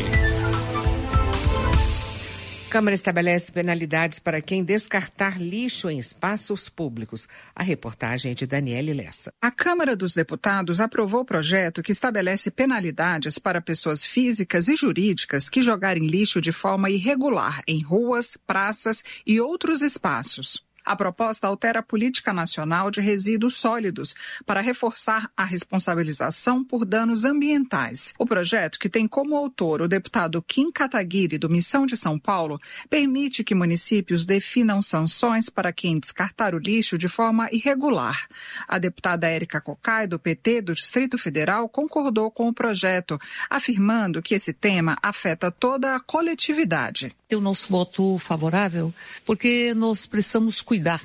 A Câmara estabelece penalidades para quem descartar lixo em espaços públicos. A reportagem é de Daniele Lessa. A Câmara dos Deputados aprovou o projeto que estabelece penalidades para pessoas físicas e jurídicas que jogarem lixo de forma irregular em ruas, praças e outros espaços. A proposta altera a política nacional de resíduos sólidos para reforçar a responsabilização por danos ambientais. O projeto, que tem como autor o deputado Kim Kataguiri, do Missão de São Paulo, permite que municípios definam sanções para quem descartar o lixo de forma irregular. A deputada Érica Cocai, do PT do Distrito Federal, concordou com o projeto, afirmando que esse tema afeta toda a coletividade. O nosso voto favorável, porque nós precisamos cuidar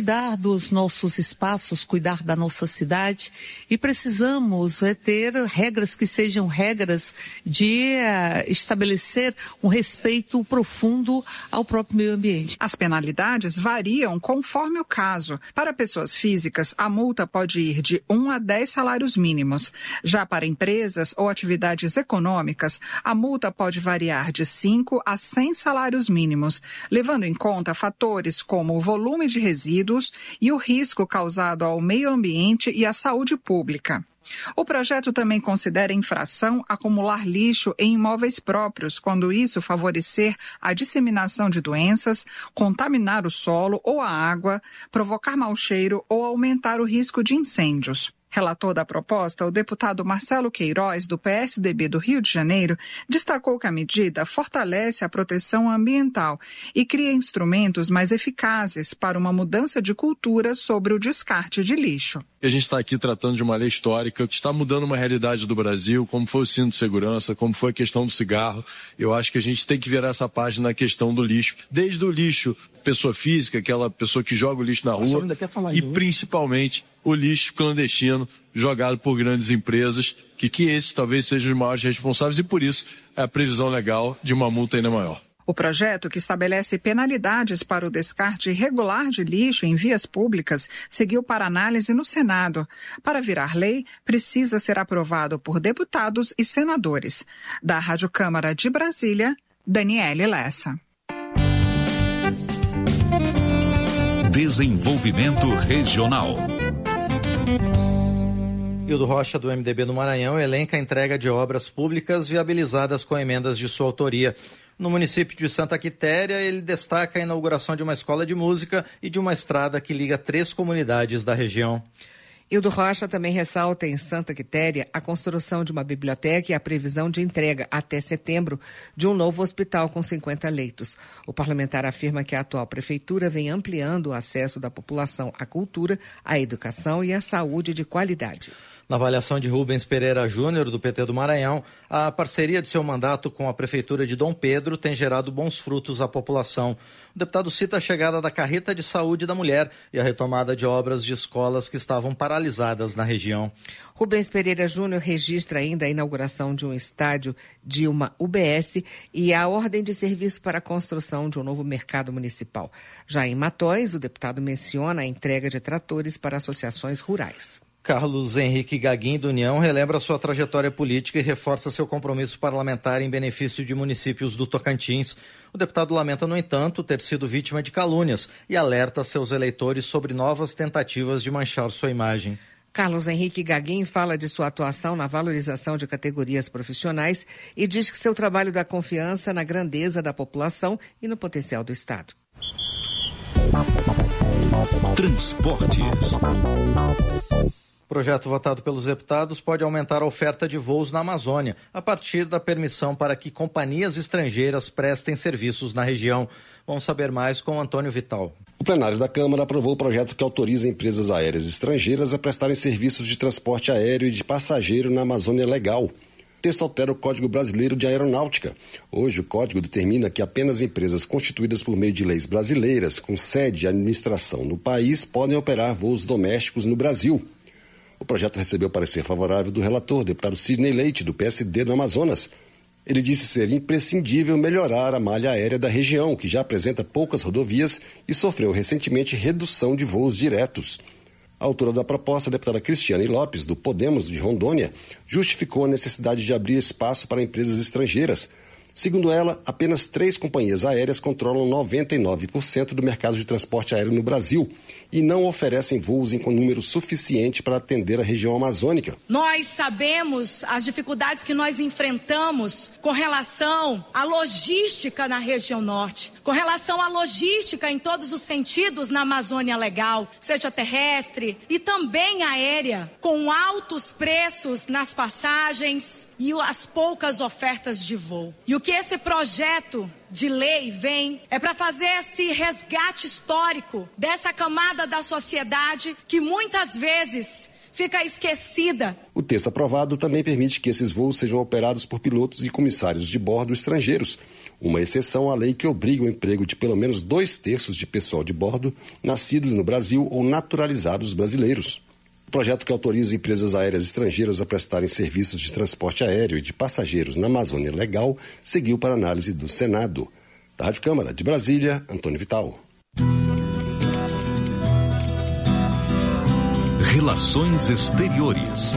dos nossos espaços, cuidar da nossa cidade e precisamos ter regras que sejam regras de estabelecer um respeito profundo ao próprio meio ambiente. As penalidades variam conforme o caso. Para pessoas físicas, a multa pode ir de 1 a 10 salários mínimos. Já para empresas ou atividades econômicas, a multa pode variar de 5 a 100 salários mínimos, levando em conta fatores como o volume de resíduos e o risco causado ao meio ambiente e à saúde pública. O projeto também considera infração acumular lixo em imóveis próprios, quando isso favorecer a disseminação de doenças, contaminar o solo ou a água, provocar mau cheiro ou aumentar o risco de incêndios. Relator da proposta, o deputado Marcelo Queiroz, do PSDB do Rio de Janeiro, destacou que a medida fortalece a proteção ambiental e cria instrumentos mais eficazes para uma mudança de cultura sobre o descarte de lixo. A gente está aqui tratando de uma lei histórica que está mudando uma realidade do Brasil, como foi o cinto de segurança, como foi a questão do cigarro. Eu acho que a gente tem que virar essa página na questão do lixo. Desde o lixo, pessoa física, aquela pessoa que joga o lixo na rua, e principalmente o lixo clandestino jogado por grandes empresas, que esses talvez sejam os maiores responsáveis e por isso é a previsão legal de uma multa ainda maior. O projeto, que estabelece penalidades para o descarte irregular de lixo em vias públicas, seguiu para análise no Senado. Para virar lei, precisa ser aprovado por deputados e senadores. Da Rádio Câmara de Brasília, Daniele Lessa. Desenvolvimento Regional. Hildo Rocha, do MDB do Maranhão, elenca a entrega de obras públicas viabilizadas com emendas de sua autoria. No município de Santa Quitéria, ele destaca a inauguração de uma escola de música e de uma estrada que liga 3 comunidades da região. Hildo Rocha também ressalta em Santa Quitéria a construção de uma biblioteca e a previsão de entrega até setembro de um novo hospital com 50 leitos. O parlamentar afirma que a atual prefeitura vem ampliando o acesso da população à cultura, à educação e à saúde de qualidade. Na avaliação de Rubens Pereira Júnior, do PT do Maranhão, a parceria de seu mandato com a Prefeitura de Dom Pedro tem gerado bons frutos à população. O deputado cita a chegada da carreta de saúde da mulher e a retomada de obras de escolas que estavam paralisadas na região. Rubens Pereira Júnior registra ainda a inauguração de um estádio de uma UBS e a ordem de serviço para a construção de um novo mercado municipal. Já em Matóis, o deputado menciona a entrega de tratores para associações rurais. Carlos Henrique Gaguin, do União, relembra sua trajetória política e reforça seu compromisso parlamentar em benefício de municípios do Tocantins. O deputado lamenta, no entanto, ter sido vítima de calúnias e alerta seus eleitores sobre novas tentativas de manchar sua imagem. Carlos Henrique Gaguin fala de sua atuação na valorização de categorias profissionais e diz que seu trabalho dá confiança na grandeza da população e no potencial do Estado. Transportes. O projeto votado pelos deputados pode aumentar a oferta de voos na Amazônia, a partir da permissão para que companhias estrangeiras prestem serviços na região. Vamos saber mais com Antônio Vital. O plenário da Câmara aprovou o projeto que autoriza empresas aéreas estrangeiras a prestarem serviços de transporte aéreo e de passageiro na Amazônia Legal. O texto altera o Código Brasileiro de Aeronáutica. Hoje, o código determina que apenas empresas constituídas por meio de leis brasileiras, com sede e administração no país, podem operar voos domésticos no Brasil. O projeto recebeu parecer favorável do relator, deputado Sidney Leite, do PSD do Amazonas. Ele disse ser imprescindível melhorar a malha aérea da região, que já apresenta poucas rodovias e sofreu recentemente redução de voos diretos. A autora da proposta, a deputada Cristiane Lopes, do Podemos de Rondônia, justificou a necessidade de abrir espaço para empresas estrangeiras. Segundo ela, apenas 3 companhias aéreas controlam 99% do mercado de transporte aéreo no Brasil e não oferecem voos em número suficiente para atender a região amazônica. Nós sabemos as dificuldades que nós enfrentamos com relação à logística na região norte, com relação à logística em todos os sentidos na Amazônia Legal, seja terrestre e também aérea, com altos preços nas passagens e as poucas ofertas de voo. E o que esse projeto de lei vem é para fazer esse resgate histórico dessa camada da sociedade que muitas vezes fica esquecida. O texto aprovado também permite que esses voos sejam operados por pilotos e comissários de bordo estrangeiros, uma exceção à lei que obriga o emprego de pelo menos 2/3 de pessoal de bordo nascidos no Brasil ou naturalizados brasileiros. O projeto que autoriza empresas aéreas estrangeiras a prestarem serviços de transporte aéreo e de passageiros na Amazônia Legal seguiu para análise do Senado. Da Rádio Câmara de Brasília, Antônio Vital. Relações Exteriores.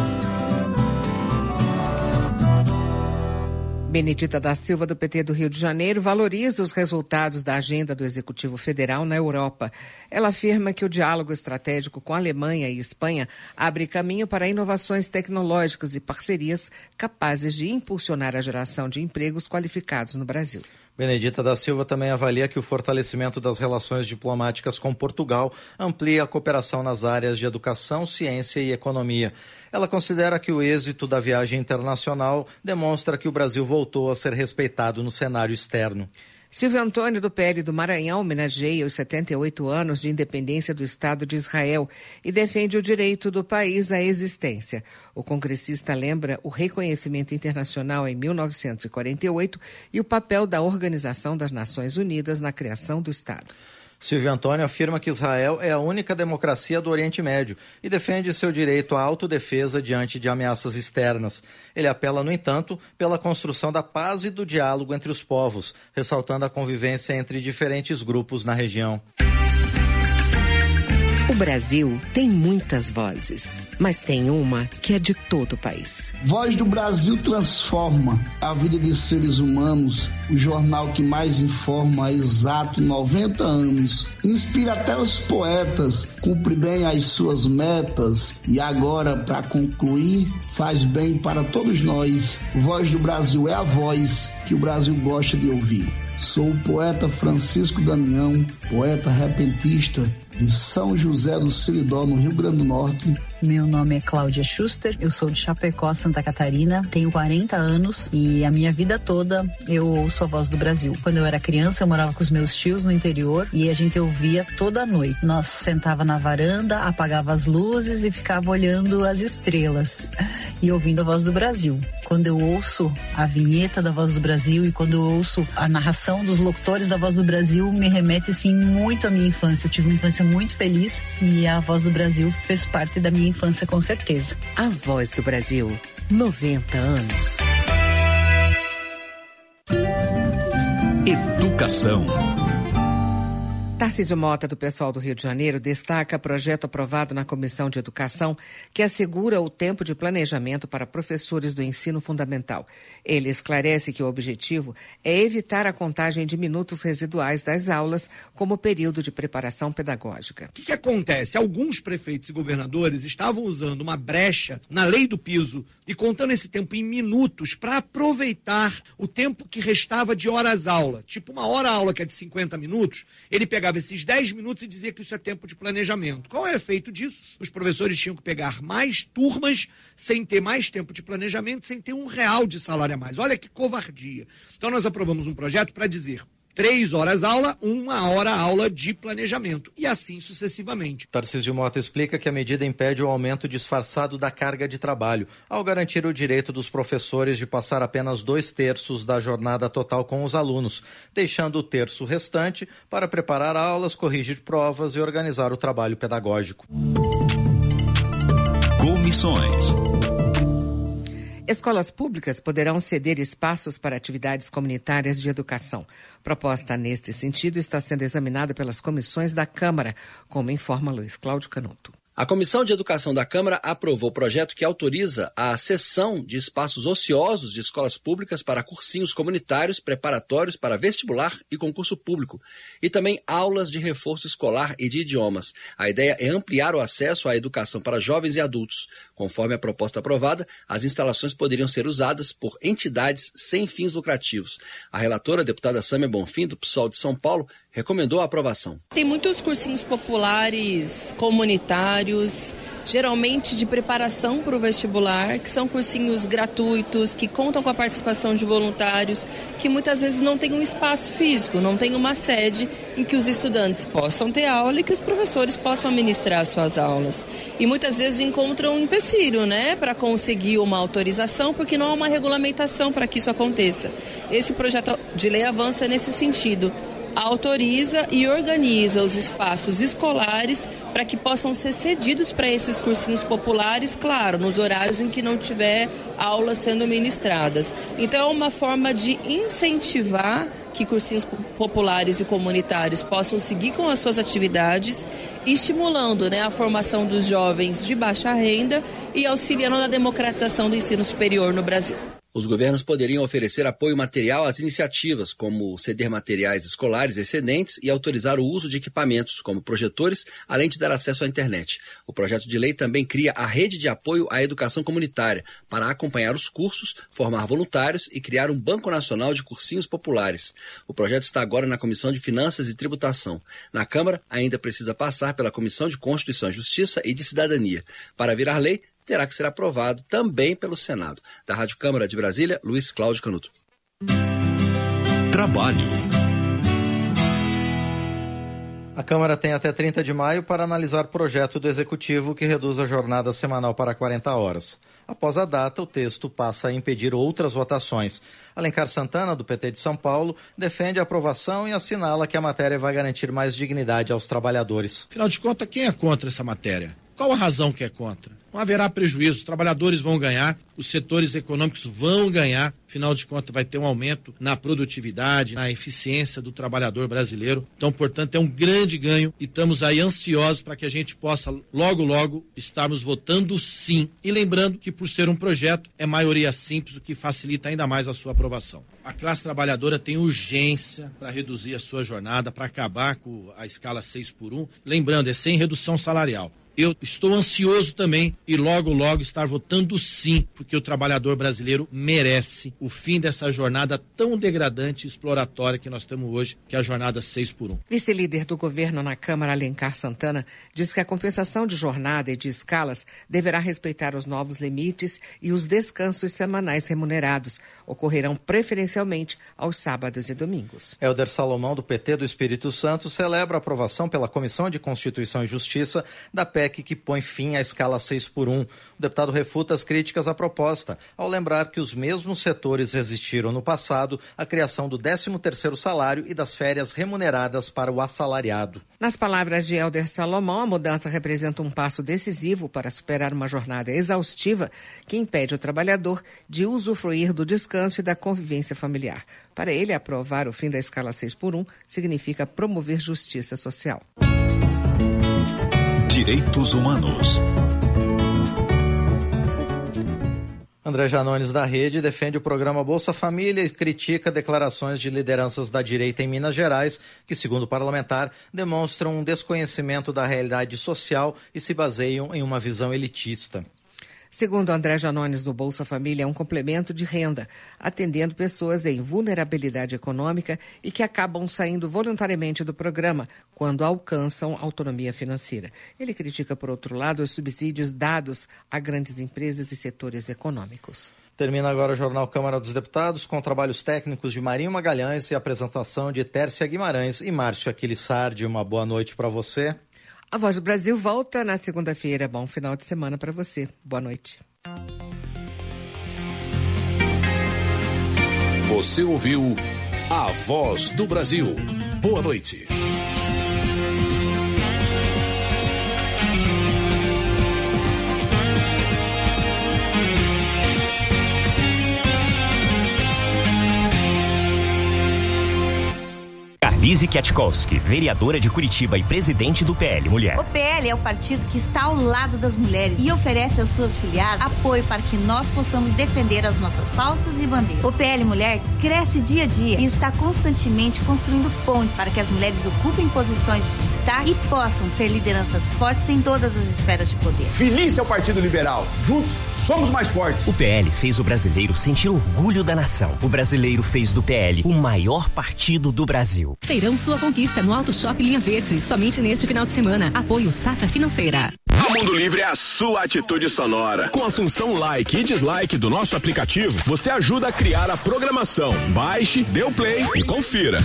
Benedita da Silva, do PT do Rio de Janeiro, valoriza os resultados da agenda do Executivo Federal na Europa. Ela afirma que o diálogo estratégico com a Alemanha e Espanha abre caminho para inovações tecnológicas e parcerias capazes de impulsionar a geração de empregos qualificados no Brasil. Benedita da Silva também avalia que o fortalecimento das relações diplomáticas com Portugal amplia a cooperação nas áreas de educação, ciência e economia. Ela considera que o êxito da viagem internacional demonstra que o Brasil voltou a ser respeitado no cenário externo. Silvio Antônio, do PL do Maranhão, homenageia os 78 anos de independência do Estado de Israel e defende o direito do país à existência. O congressista lembra o reconhecimento internacional em 1948 e o papel da Organização das Nações Unidas na criação do Estado. Silvio Antônio afirma que Israel é a única democracia do Oriente Médio e defende seu direito à autodefesa diante de ameaças externas. Ele apela, no entanto, pela construção da paz e do diálogo entre os povos, ressaltando a convivência entre diferentes grupos na região. O Brasil tem muitas vozes, mas tem uma que é de todo o país. Voz do Brasil transforma a vida de seres humanos, o jornal que mais informa há exato 90 anos. Inspira até os poetas, cumpre bem as suas metas e agora, para concluir, faz bem para todos nós. Voz do Brasil é a voz que o Brasil gosta de ouvir. Sou o poeta Francisco Damião, poeta repentista de São José do Seridó, no Rio Grande do Norte. Meu nome é Cláudia Schuster, eu sou de Chapecó, Santa Catarina, tenho 40 anos e a minha vida toda eu ouço a Voz do Brasil. Quando eu era criança, eu morava com os meus tios no interior e a gente ouvia toda noite. Nós sentava na varanda, apagava as luzes e ficava olhando as estrelas e ouvindo a Voz do Brasil. Quando eu ouço a vinheta da Voz do Brasil e quando eu ouço a narração dos locutores da Voz do Brasil, me remete assim muito à minha infância. Eu tive uma infância muito feliz e a Voz do Brasil fez parte da minha infância, com certeza. A Voz do Brasil, 90 anos. Educação. Tarcísio Mota, do PSOL do Rio de Janeiro, destaca projeto aprovado na Comissão de Educação que assegura o tempo de planejamento para professores do ensino fundamental. Ele esclarece que o objetivo é evitar a contagem de minutos residuais das aulas como período de preparação pedagógica. O que acontece? Alguns prefeitos e governadores estavam usando uma brecha na lei do piso e contando esse tempo em minutos para aproveitar o tempo que restava de horas-aula. Tipo, uma hora-aula que é de 50 minutos, ele pegava esses 10 minutos e dizia que isso é tempo de planejamento. Qual é o efeito disso? Os professores tinham que pegar mais turmas sem ter mais tempo de planejamento, sem ter R$1 de salário a mais. Olha que covardia. Então nós aprovamos um projeto para dizer 3 horas aula, 1 hora aula de planejamento e assim sucessivamente. Tarcísio Mota explica que a medida impede o aumento disfarçado da carga de trabalho, ao garantir o direito dos professores de passar apenas 2/3 da jornada total com os alunos, deixando o terço restante para preparar aulas, corrigir provas e organizar o trabalho pedagógico. Comissões. Escolas públicas poderão ceder espaços para atividades comunitárias de educação. Proposta neste sentido está sendo examinada pelas comissões da Câmara, como informa Luiz Cláudio Canuto. A Comissão de Educação da Câmara aprovou o projeto que autoriza a cessão de espaços ociosos de escolas públicas para cursinhos comunitários preparatórios para vestibular e concurso público, e também aulas de reforço escolar e de idiomas. A ideia é ampliar o acesso à educação para jovens e adultos. Conforme a proposta aprovada, as instalações poderiam ser usadas por entidades sem fins lucrativos. A relatora, a deputada Sâmia Bonfim, do PSOL de São Paulo, recomendou a aprovação. Tem muitos cursinhos populares, comunitários, geralmente de preparação para o vestibular, que são cursinhos gratuitos, que contam com a participação de voluntários, que muitas vezes não tem um espaço físico, não tem uma sede em que os estudantes possam ter aula e que os professores possam ministrar suas aulas. E muitas vezes encontram um empecilho, para conseguir uma autorização, porque não há uma regulamentação para que isso aconteça. Esse projeto de lei avança nesse sentido. Autoriza e organiza os espaços escolares para que possam ser cedidos para esses cursinhos populares, claro, nos horários em que não tiver aulas sendo ministradas. Então é uma forma de incentivar que cursinhos populares e comunitários possam seguir com as suas atividades, estimulando a formação dos jovens de baixa renda e auxiliando na democratização do ensino superior no Brasil. Os governos poderiam oferecer apoio material às iniciativas, como ceder materiais escolares excedentes e autorizar o uso de equipamentos, como projetores, além de dar acesso à internet. O projeto de lei também cria a rede de apoio à educação comunitária, para acompanhar os cursos, formar voluntários e criar um banco nacional de cursinhos populares. O projeto está agora na Comissão de Finanças e Tributação. Na Câmara, ainda precisa passar pela Comissão de Constituição e Justiça e de Cidadania. Para virar lei, terá que ser aprovado também pelo Senado. Da Rádio Câmara de Brasília, Luiz Cláudio Canuto. Trabalho. A Câmara tem até 30 de maio para analisar projeto do Executivo que reduz a jornada semanal para 40 horas. Após a data, o texto passa a impedir outras votações. Alencar Santana, do PT de São Paulo, defende a aprovação e assinala que a matéria vai garantir mais dignidade aos trabalhadores. Afinal de contas, quem é contra essa matéria? Qual a razão que é contra? Não haverá prejuízo, os trabalhadores vão ganhar, os setores econômicos vão ganhar, afinal de contas vai ter um aumento na produtividade, na eficiência do trabalhador brasileiro. Então, portanto, é um grande ganho e estamos aí ansiosos para que a gente possa logo estarmos votando sim. E lembrando que por ser um projeto, é maioria simples, o que facilita ainda mais a sua aprovação. A classe trabalhadora tem urgência para reduzir a sua jornada, para acabar com a escala 6x1. Lembrando, é sem redução salarial. Eu estou ansioso também e logo estar votando sim, porque o trabalhador brasileiro merece o fim dessa jornada tão degradante e exploratória que nós temos hoje, que é a jornada 6x1. Vice-líder do governo na Câmara, Alencar Santana, diz que a compensação de jornada e de escalas deverá respeitar os novos limites e os descansos semanais remunerados ocorrerão preferencialmente aos sábados e domingos. Helder Salomão, do PT do Espírito Santo, celebra a aprovação pela Comissão de Constituição e Justiça da PEC que põe fim à escala 6x1. O deputado refuta as críticas à proposta, ao lembrar que os mesmos setores resistiram no passado à criação do 13º salário e das férias remuneradas para o assalariado. Nas palavras de Helder Salomão, a mudança representa um passo decisivo para superar uma jornada exaustiva que impede o trabalhador de usufruir do descanso e da convivência familiar. Para ele, aprovar o fim da escala 6x1 significa promover justiça social. Direitos Humanos. André Janones, da Rede, defende o programa Bolsa Família e critica declarações de lideranças da direita em Minas Gerais, que, segundo o parlamentar, demonstram um desconhecimento da realidade social e se baseiam em uma visão elitista. Segundo André Janones, do Bolsa Família é um complemento de renda, atendendo pessoas em vulnerabilidade econômica e que acabam saindo voluntariamente do programa quando alcançam autonomia financeira. Ele critica, por outro lado, os subsídios dados a grandes empresas e setores econômicos. Termina agora o Jornal Câmara dos Deputados com trabalhos técnicos de Marinho Magalhães e apresentação de Tércia Guimarães e Márcio Aquilissardi. Uma boa noite para você. A Voz do Brasil volta na segunda-feira. Bom final de semana para você. Boa noite. Você ouviu A Voz do Brasil. Boa noite. Lizzy Kwiatkowski, vereadora de Curitiba e presidente do PL Mulher. O PL é o partido que está ao lado das mulheres e oferece às suas filiadas apoio para que nós possamos defender as nossas pautas e bandeiras. O PL Mulher cresce dia a dia e está constantemente construindo pontes para que as mulheres ocupem posições de destaque e possam ser lideranças fortes em todas as esferas de poder. Feliz é o Partido Liberal. Juntos, somos mais fortes. O PL fez o brasileiro sentir orgulho da nação. O brasileiro fez do PL o maior partido do Brasil. Feirão Sua Conquista no Auto Shop Linha Verde. Somente neste final de semana. Apoio Safra Financeira. A Mundo Livre é a sua atitude sonora. Com a função like e dislike do nosso aplicativo, você ajuda a criar a programação. Baixe, dê o play e confira.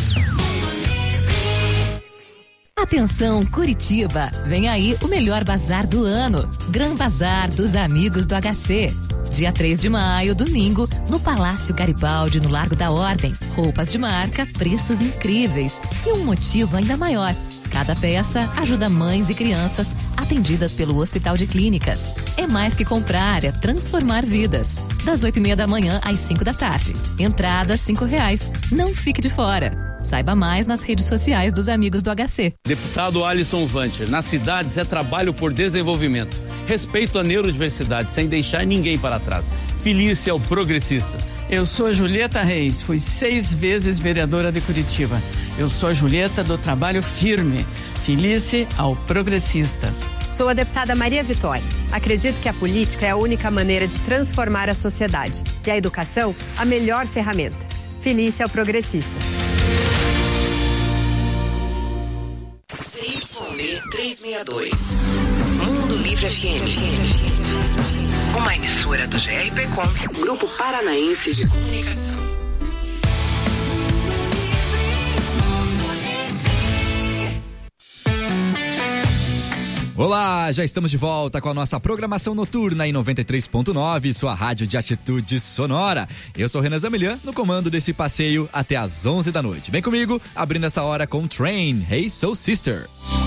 Atenção, Curitiba! Vem aí o melhor bazar do ano. Gran Bazar dos Amigos do HC. Dia 3 de maio, domingo, no Palácio Garibaldi, no Largo da Ordem. Roupas de marca, preços incríveis e um motivo ainda maior. Cada peça ajuda mães e crianças atendidas pelo Hospital de Clínicas. É mais que comprar, é transformar vidas. Das 8:30 da manhã às 5 da tarde. Entrada R$5. Não fique de fora. Saiba mais nas redes sociais dos Amigos do HC. Deputado Alisson Vancher, nas cidades é trabalho por desenvolvimento. Respeito à neurodiversidade, sem deixar ninguém para trás. Felícia ao progressista. Eu sou a Julieta Reis, fui 6 vezes vereadora de Curitiba. Eu sou a Julieta do trabalho firme. Felícia ao progressistas. Sou a deputada Maria Vitória. Acredito que a política é a única maneira de transformar a sociedade e a educação a melhor ferramenta. Felícia ao progressistas. CYB 362. Mundo Livre FM. Uma emissora do GRPcom, Grupo Paranaense de Comunicação. Olá, já estamos de volta com a nossa programação noturna em 93.9, sua rádio de atitude sonora. Eu sou Renan Zamilian, no comando desse passeio até às 11 da noite. Vem comigo, abrindo essa hora com Train, Hey Soul Sister.